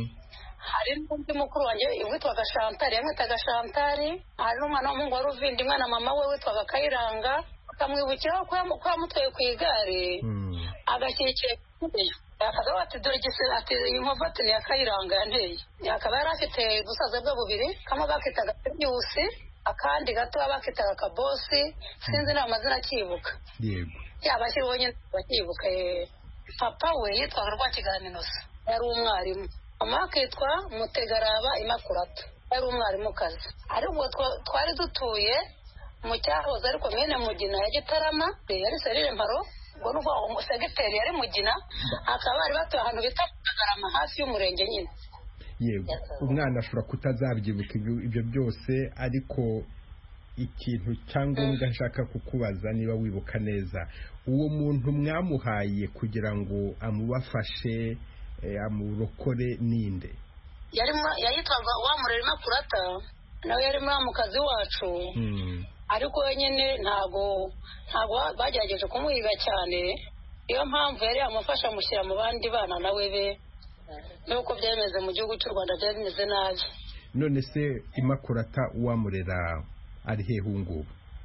Hari n'undi mukuru wanjye witwaga Chantal, yamwitaga Chantal. Hari n'umwana w'umuhungu wari uvindi mwana mama we witwaga Kayiranga, akamwibukiraho ko yamutwaye ku igare agashyikira kudeyo. Akavuga ati dore gisera, ati inkovu ati ni Kayiranga yanteye. Akaba yari afite udusaza bwe bubiri, kamwe bakitaga Byusi, akandi gato bakitaga Kabosi, sinzi n'amazina akibuka. Yego. Yabashyiriweho nyine bakibuka. Papa we yitwaga Rwakiganinosa, yari umwarimu. Mama akitwa Mutegaraba Immaculata, yari umwarimukazi. Ariko twari dutuye mu cyahoze ariko mwene Mugina ya Gitarama, yari Serire Mparo, ngo nuko umusegiteri yari Mugina, akaba ari batuye ahantu bita Kagarama hafi y'umurenge nyine. Yego, umwana ashobora kutazabyibuka ibyo byose, ariko ikintu cyangombwa nshaka kukubaza niba wibuka neza, uwo muntu mwamuhaye kugira ngo amubafashe amurokore ninde? Yitwaga Uwamurera Immaculata, nawe yari muramukazi wacu. Ariko wenyine ntago bagerageje kumuhiga cyane, iyo mpamvu yari amufasha amushyira mu bandi bana nawe be, nuko byemeze mu gihugu cy'u Rwanda byari bimeze nabi. None se Immaculata Uwamurera ari hehe ngubu?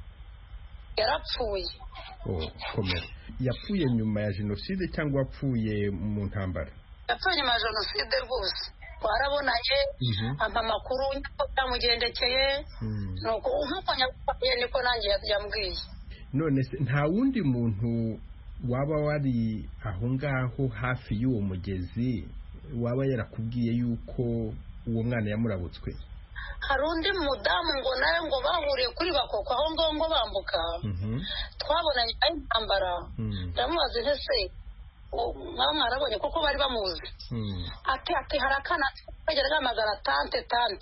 Yarapfuye. Komera. Yapfuye nyuma ya jenoside cyangwa yapfuye mu ntambara? Yapfuye nyuma ya jenoside rwose. twarabonanye ampa amakuru y'uko byamugendekeye nuko nk'uko nyakubahwa niko nanjye yambwiye. None se nta wundi muntu waba wari aho ngaho hafi y'uwo mugezi waba yarakubwiye yuko uwo mwana yamurabutswe? Hari undi mudamu ngo nawe ngo bahuriye kuri Bakoko aho ngaho ngo bambuka twabonanye intambara ndamubaza ntese mwarabonye kuko bari bamuzi ati harakana bagera gamagara tante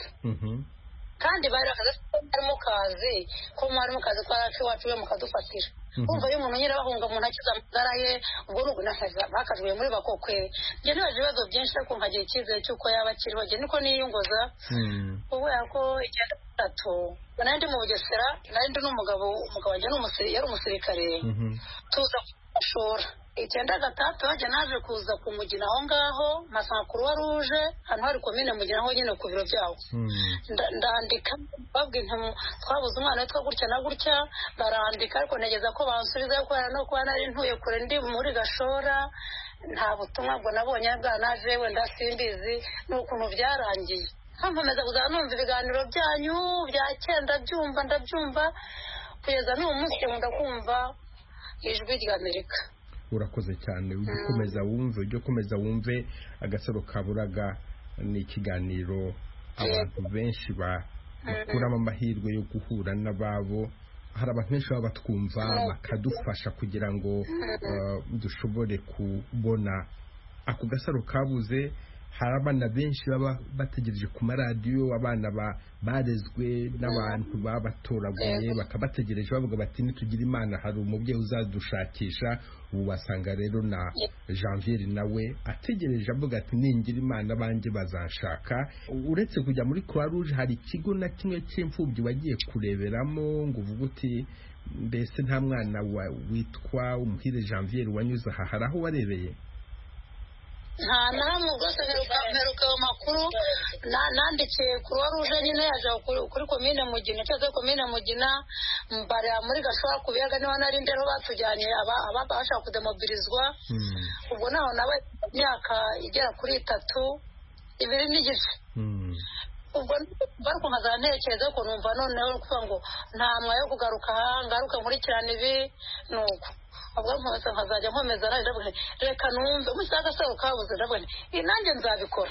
kandi bari mu kazi ko mwari mu kazi twaracu wacu we mukadufatira umva iyo umuntu nyine bahunga mu ntoki z'amagara ye ubwo n'ubwo nasaza bakajwe muri Bakokwe njye nibaje ibibazo byinshi ariko nkagira icyizere cy'uko yaba akiri bagiye niko niyungoza ubu yako igenda gatatu nandi mu Bugesera nandi n'umugabo wanjye yari umusirikare tuza ashora icyenda gatatu bajya naje kuza kumugina aho ngaho masanga Croix Rouge hano hari komine mugina aho nyine ku biro byawo ndandika babwira twabuze umwana witwa gutya na gutya barandika ariko negeza ko bansubiza ko no kuba nari ntuye kure ndi muri Gashora nta butumwa bwo nabonye bwa naje wenda simbizi n'ukuntu byarangiye nkomeza kuzana numva ibiganiro byanyu bya cyenda ndabyumva kugeza n'uyu munsi ndakumva ijwi rya Amerika. Urakoze cyane ujye komeza wumve Agasaro Kaburaga ni ikiganiro abantu benshi bakuramo amahirwe yo guhura n'ababo. Hari abantu benshi baba batwumva bakadufasha kugira ngo dushobore kubona ako gasaro kabuze. Hari abana benshi baba bategereje ku maradiyo, abana barezwe n'abantu babatoraguye bakabategereje bavuga bati nitugira Imana hari umubyeyi uzadushakisha. Ubu wasanga rero na Janvier nawe ategereje avuga ati ningira Imana banjye bazanshaka. Uretse kujya muri Croix Rouge hari ikigo na kimwe cy'imfubyi wagiye kureberamo ngo uvuge uti mbese nta mwana witwa Umuhire Janvier wanyuze aha? Hari aho warebeye? nta namwe rwose mperuka ayo makuru nandikiye Croix Rouge nyine yaje kuri komine Mugina cyangwa komine Mugina mbare muri Gashora ku biyaga niho nari ndero batujyanye abashaka kudemobilizwa ubwo naho nawe imyaka igera kuri 2 n'igice ubwo bariko nkazantekereza ko numva noneho kuvuga ngo nta mwayo kugaruka ngaruka nkurikirana ibi nuko ubwo nkazajya nkomeza reka numve umusaga Agasaro Kabuze ndabona nanjye nzabikora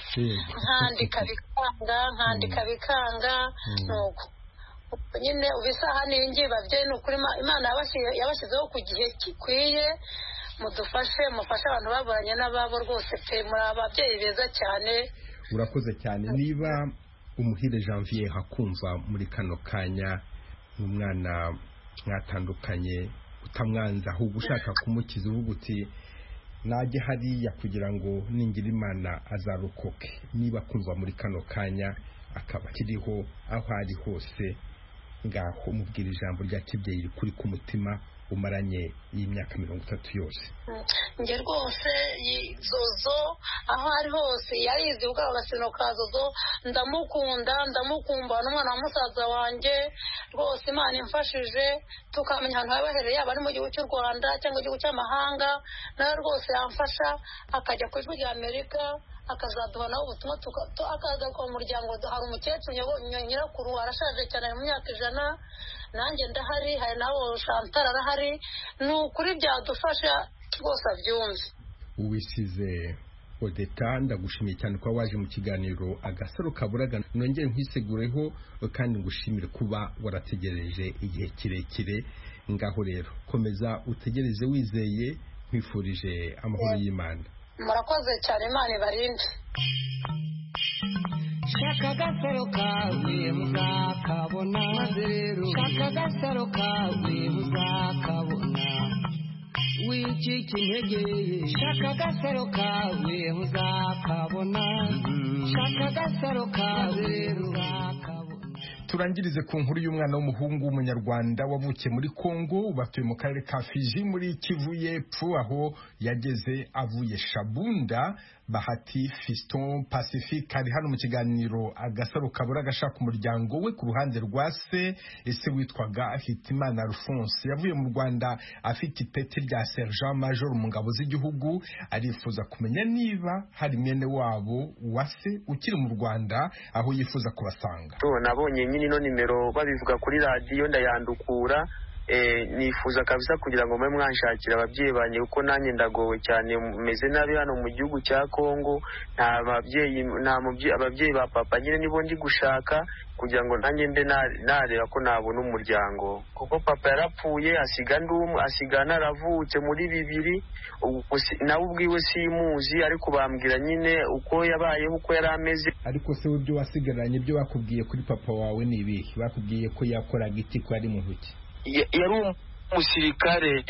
nkandika bikanga nuko nyine ubisaha ningi bavye n'ukuri Imana yabashyizeho ku gihe gikwiye mufashe abantu baburanye n'ababo rwose pe muri ababyeyi beza cyane. Urakoze cyane. Niba Umuhire Janvier hakumva muri kano kanya n'umwana mwatandukanye utamwanza ahubwo ushaka kumukiza uvuga uti najye hariya kugira ngo ningira Imana azarokoke, niba kumva muri kano kanya akaba kiriho aho ari hose ngaho mubwira ijambo rya kibyeyi kuri ku mutima umaranye y'imyaka 30 yose. Nge rwose Zozo aho ari hose yarizi ubwo agasino ka Zozo ndamukunda n'umwana wa musaza wanjye rwose Imana imfashije tukamenya ahantu yabahereye yaba ari mu gihugu cy'u Rwanda cyangwa igihugu cy'amahanga nawe rwose yamfasha akajya ku ijwi rya Amerika akazaduha nawe ubutumwa akaza ku muryango. Hari umukecuru nyirakuru arashaje cyane mu myaka 100 nanjye ndahari, hari nawo Chantal arahari, ni ukuri byadufasha rwose abyumve. Uwisize Odeta ndagushimiye cyane ko waje mu kiganiro Agasaro Kaburaga. Nongere nkwisegureho kandi ngushimire kuba warategereje igihe kirekire. Ngaho rero komeza utegereze wizeye, nkwifurije amahoro y'Imana. Murakoze cyane, Imana ibarinde. Shaka Agasaro kawe muzakabona, shaka Agasaro kawe muzakabona, wicika intege. Shaka Agasaro kawe muzakabona, shaka Agasaro kawe muzakabona. Turangirize ku nkuru y'umwana w'umuhungu w'umunyarwanda wavukiye muri Kongo batuye mu karere ka Fiji muri Kivu y'Epfo, aho yageze avuye Shabunda Bahati Fiston Pacifique ari hano mu kiganiro Agasaro Kabura gashaka umuryango we ku ruhande rwa se witwaga Hitimana Alphonse yavuye mu Rwanda afite ipeti rya Sergeant Major mu ngabo z'igihugu arifuza kumenya niba hari mwene wabo wa se ukiri mu Rwanda aho yifuza kubasanga. Nabonye nyine ino nimero babivuga kuri radio ndayandukura nifuza kabisa kugira ngo mwe mwanshakira ababyeyi banye uko nanjye ndagowe cyane meze nabi hano mu gihugu cya Kongo nta ababyeyi ba papa nyine nibo ndi gushaka kugira ngo nanjye mbe nareba ko nabona umuryango kuko papa yarapfuye asiga naravutse muri 2000 nawe ubwiwe simuzi ariko bambwira nyine uko yabayeho uko yari ameze. Ariko se ibyo wasigaranye ibyo bakubwiye kuri papa wawe ni ibihe? Bakubwiye ko yakoraga iki ko ari mu ntoki? Yari umusirikare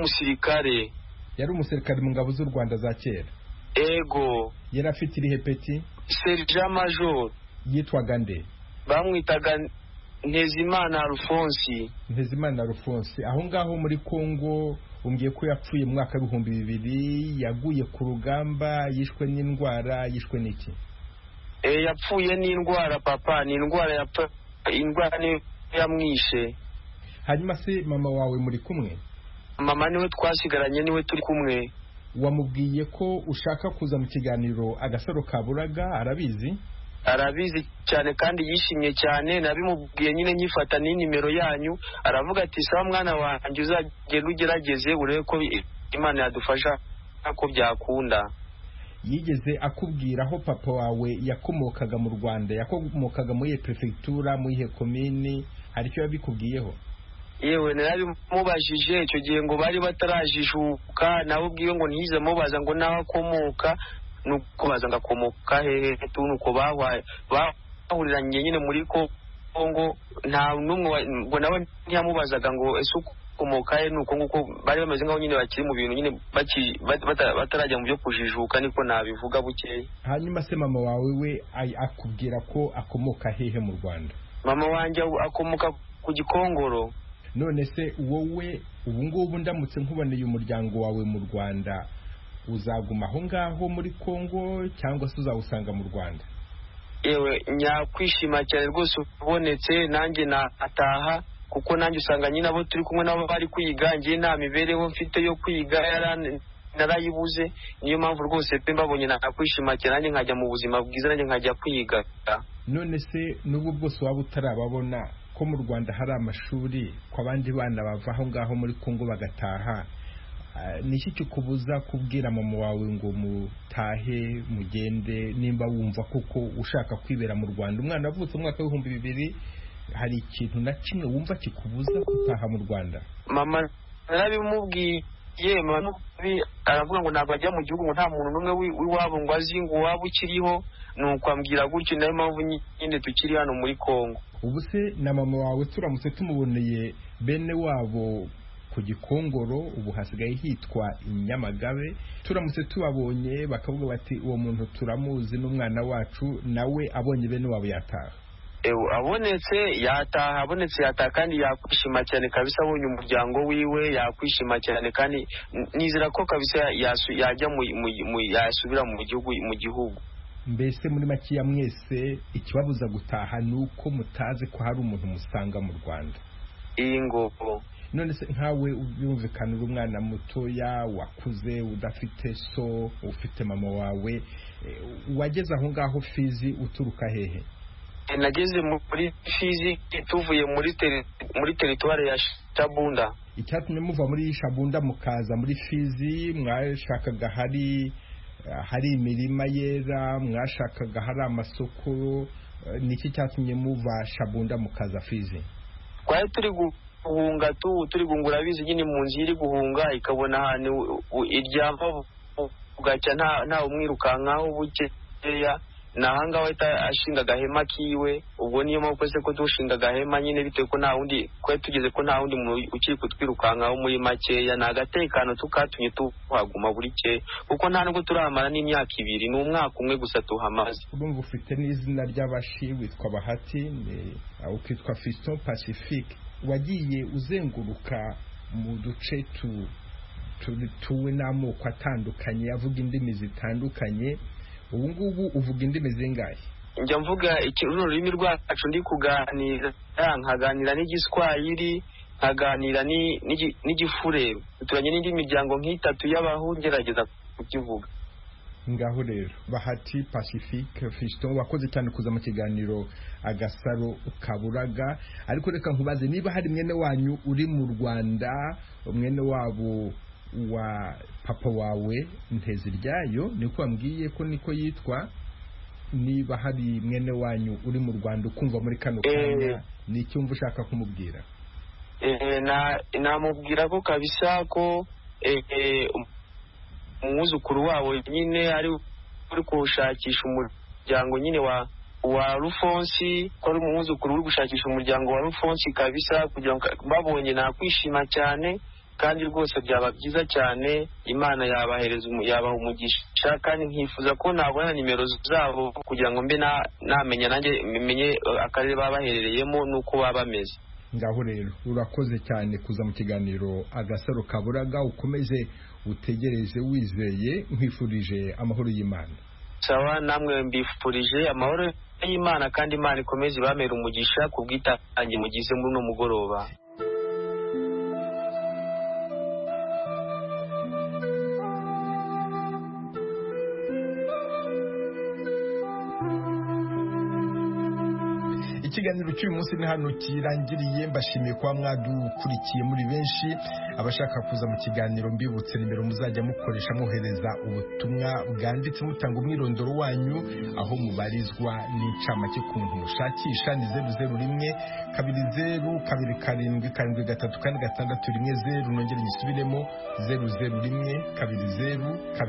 mu ngabo z'u Rwanda za kera. Ego. Yari afite irihe peti? Sergeant Major. Yitwaga nde? Bamwitaga Ntezimana Alphonse. Aho ngaho muri Kongo umbwiye ko yapfuye mu mwaka 2000 yaguye ku rugamba yishwe n'indwara yishwe n'iki? Yapfuye n'indwara papa ni indwara ni yamwishe. Hanyuma se mama wawe muri kumwe? Mama niwe twasigaranye niwe turi kumwe. Wamubwiye ko ushaka kuza mu kiganiro Agasaro Kaburaga arabizi cyane kandi yishimye cyane nabimubwiye nyine nyifata ni nimero yanyu aravuga ati sawa mwana wanjye uzagenda ugerageze urebe ko Imana yadufasha ko byakunda. Yigeze akubwira aho papa wawe yakomokaga mu Rwanda? Yakomokaga muri prefecture muri komini? Hari icyo yabikubwiyeho? Yewe narabimubajije icyo gihe ngo bari batarajijuka nawe ubwiye ngo ntize mubaza ngo naho akomoka nuko baza ngakomoka hehe nuko bahuriranye nyine muri Kongo nta numwe ngo nawe ntiyamubazaga ngo ese ukomoka he nuko nguko bari bameze ngaho nyine bakiri mu bintu nyine batarajya mu byo kujijuka niko nabivuga bukeye. Hanyuma se mama wawe we akubwira ko akomoka hehe mu Rwanda? Mama wanjye akomoka ku Gikongoro. None se wowe ubu ngubu ndamutse nkuboneye umuryango wawe mu Rwanda uzaguma aho ngaho muri Kongo cyangwa se uzawusanga mu Rwanda? Yewe nyakwishima cyane rwose ubonetse nanjye nataha kuko nanjye usanga nyine abo turi kumwe nabo bari kwiga ngiye nta mibereho mfite yo kwiga narayibuze niyo mpamvu rwose pe mbabonye nakwishima cyane nanjye nkajya mu buzima bwiza nanjye nkajya kwiga. None se n'ubwo bwose waba utarababona ko mu Rwanda hari amashuri ko abandi bana bava aho ngaho muri Kongo bagataha, niki cyukubuza kubwira mama wawe ngo mutahe mugende nimba wumva kuko ushaka kwibera mu Rwanda? Umwana avutse mu mwaka wa 2000 hari ikintu na kimwe wumva kikubuza gutaha mu Rwanda? Mama narabimubwiye aravuga ngo ntabwo ajya mu gihugu ngo nta muntu n'umwe w'iwabo ngo azi ngo waba ukiriho nuko ambwira gutyo nayo mpamvu nyine tukiri hano muri Kongo. Ubu se na mama wawe turamutse tumuboneye bene wabo ku Gikongoro ubu hasigaye hitwa Inyamagabe turamutse tubabonye bakavuga bati uwo muntu turamuzi n'umwana wacu nawe abonye bene wabo yataha? Abonetse yataha kandi yakwishima cyane kabisa abonye umuryango wiwe yakwishima cyane kandi nizera ko kabisa yajya yasubira mu gihugu. Mbese muri makiya mwese ikibabuza gutaha nuko mutazi ko hari umuntu musanga mu Rwanda? Ingoko. None se nkawe ubyumvikanira umwana mutoya wakuze udafite so ufite mama wawe wageze aho ngaho Fizi uturuka hehe? Nageze muri Fizi tuvuye muri teritwari ya Shabunda. Icyatumye muva muri Shabunda mukaza muri Fizi mwashakaga hari imirima yera, mwashakaga hari amasoko, niki cyatumye muva Shabunda mukaza Fizi? Twari turi guhunga turi gungura bizi nyine mu nzi iri guhunga ikabona ahantu iryamba ugacya nta umwirukankaho bukeya nahanga wahita ashinga agahema kiwe. Ubwo niyo mpamvu se ko dushinga agahema nyine bitewe ko nta wundi ko tugeze ko nta wundi ukiri kutwirukankaho muri makeya n'agatekano tukatumye tuhaguma buri cye kuko nta nubwo turamara n'imyaka 2 ni umwaka umwe gusa tuhamaze. Urumva ufite n'izina ry'abashi witwa Bahati ukitwa Fiston Pacifique. Wagiye uzenguruka mu duce tuwe n'amoko atandukanye avuga indimi zitandukanye. Ubu ngubu uvuga indimi zingahe? Njya mvuga ururimi rwacu ndi kuganira, nkaganira n'Igiswahili, nkaganira n'Igifurero. Turanye n'indi miryango nk'itatu y'abahu ngerageza kukivuga. Ngaho rero Bahati Pacifique Fiston, wakoze cyane kuza mu kiganiro Agasaro Kaburaga. Ariko reka nkubaze, niba hari mwene wanyu uri mu Rwanda, mwene wabo wa papa wawe Nteziryayo, niko wambwiye ko niko yitwa, niba hari mwene wanyu uri mu Rwanda ukumva muri kano kanya, ni icyumva ushaka kumubwira? Namubwira ko kabisa ko umwuzukuru wabo nyine ari uri gushakisha umuryango nyine wa Rufonsi, ko ari umwuzukuru uri gushakisha umuryango wa Rufonsi kabisa, kugira ngo babonye nakwishima cyane, kandi rwose byaba byiza cyane. Imana yabaha umugisha, kandi nkifuza ko nabona nimero zabo kugira ngo mbe namenya nanjye menye akarere babaherereyemo nuko baba bameze. Ngaho rero urakoze cyane kuza mu kiganiro Agasaro Kaburaga. Ukomeze utegereze wizeye, nkwifurije amahoro y'Imana. Sawa, namwe mbifurije amahoro y'Imana, kandi Imana ikomeze ibamere umugisha kubwitange mugize muri no mugoroba. Ikiganiro cy'uyu munsi ni hano kirangiriye. Mbashimiye kuba mwadukurikiye muri benshi. Abashaka kuza mu kiganiro mbibutse nimero muzajya mukoresha mwohereza ubutumwa bwanditse mutanga umwirondoro wanyu, aho mubarizwa n'incamake ku muntu mushakisha. Ni 001 202 207 7 3 nongere nyisubiremo 001 202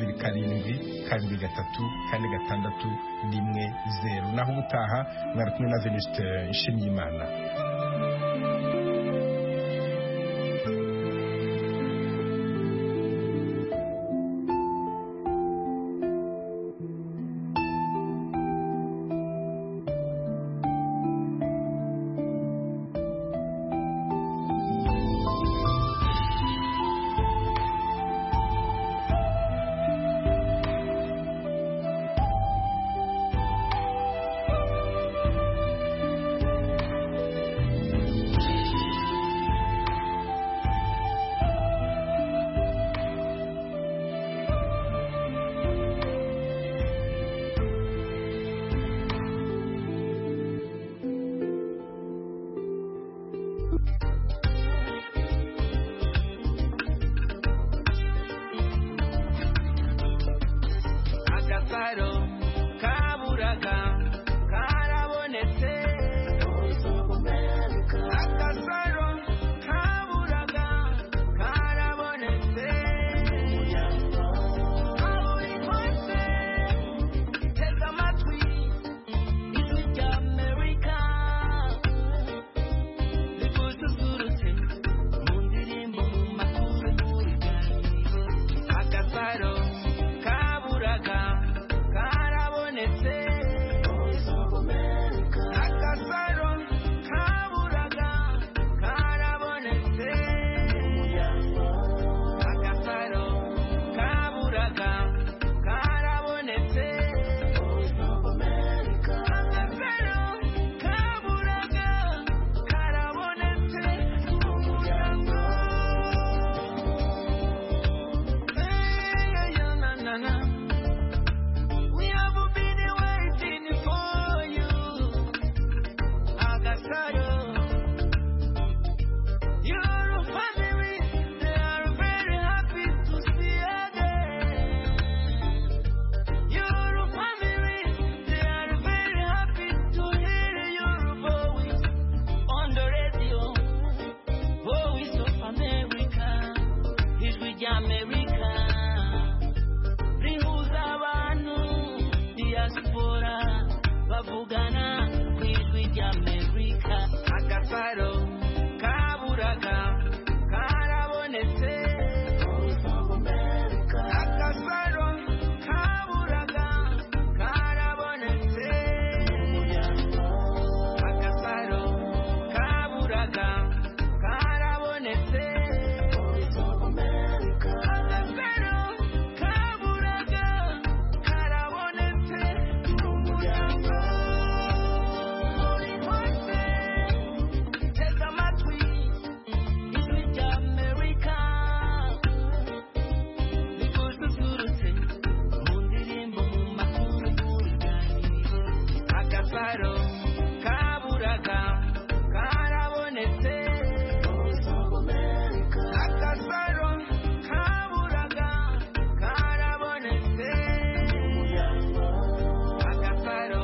207 7 3 naho ubutaha mwari kumwe na Venuste Nshimiyimana. Bavugana ku ijwi ry'Amerika. umubabaro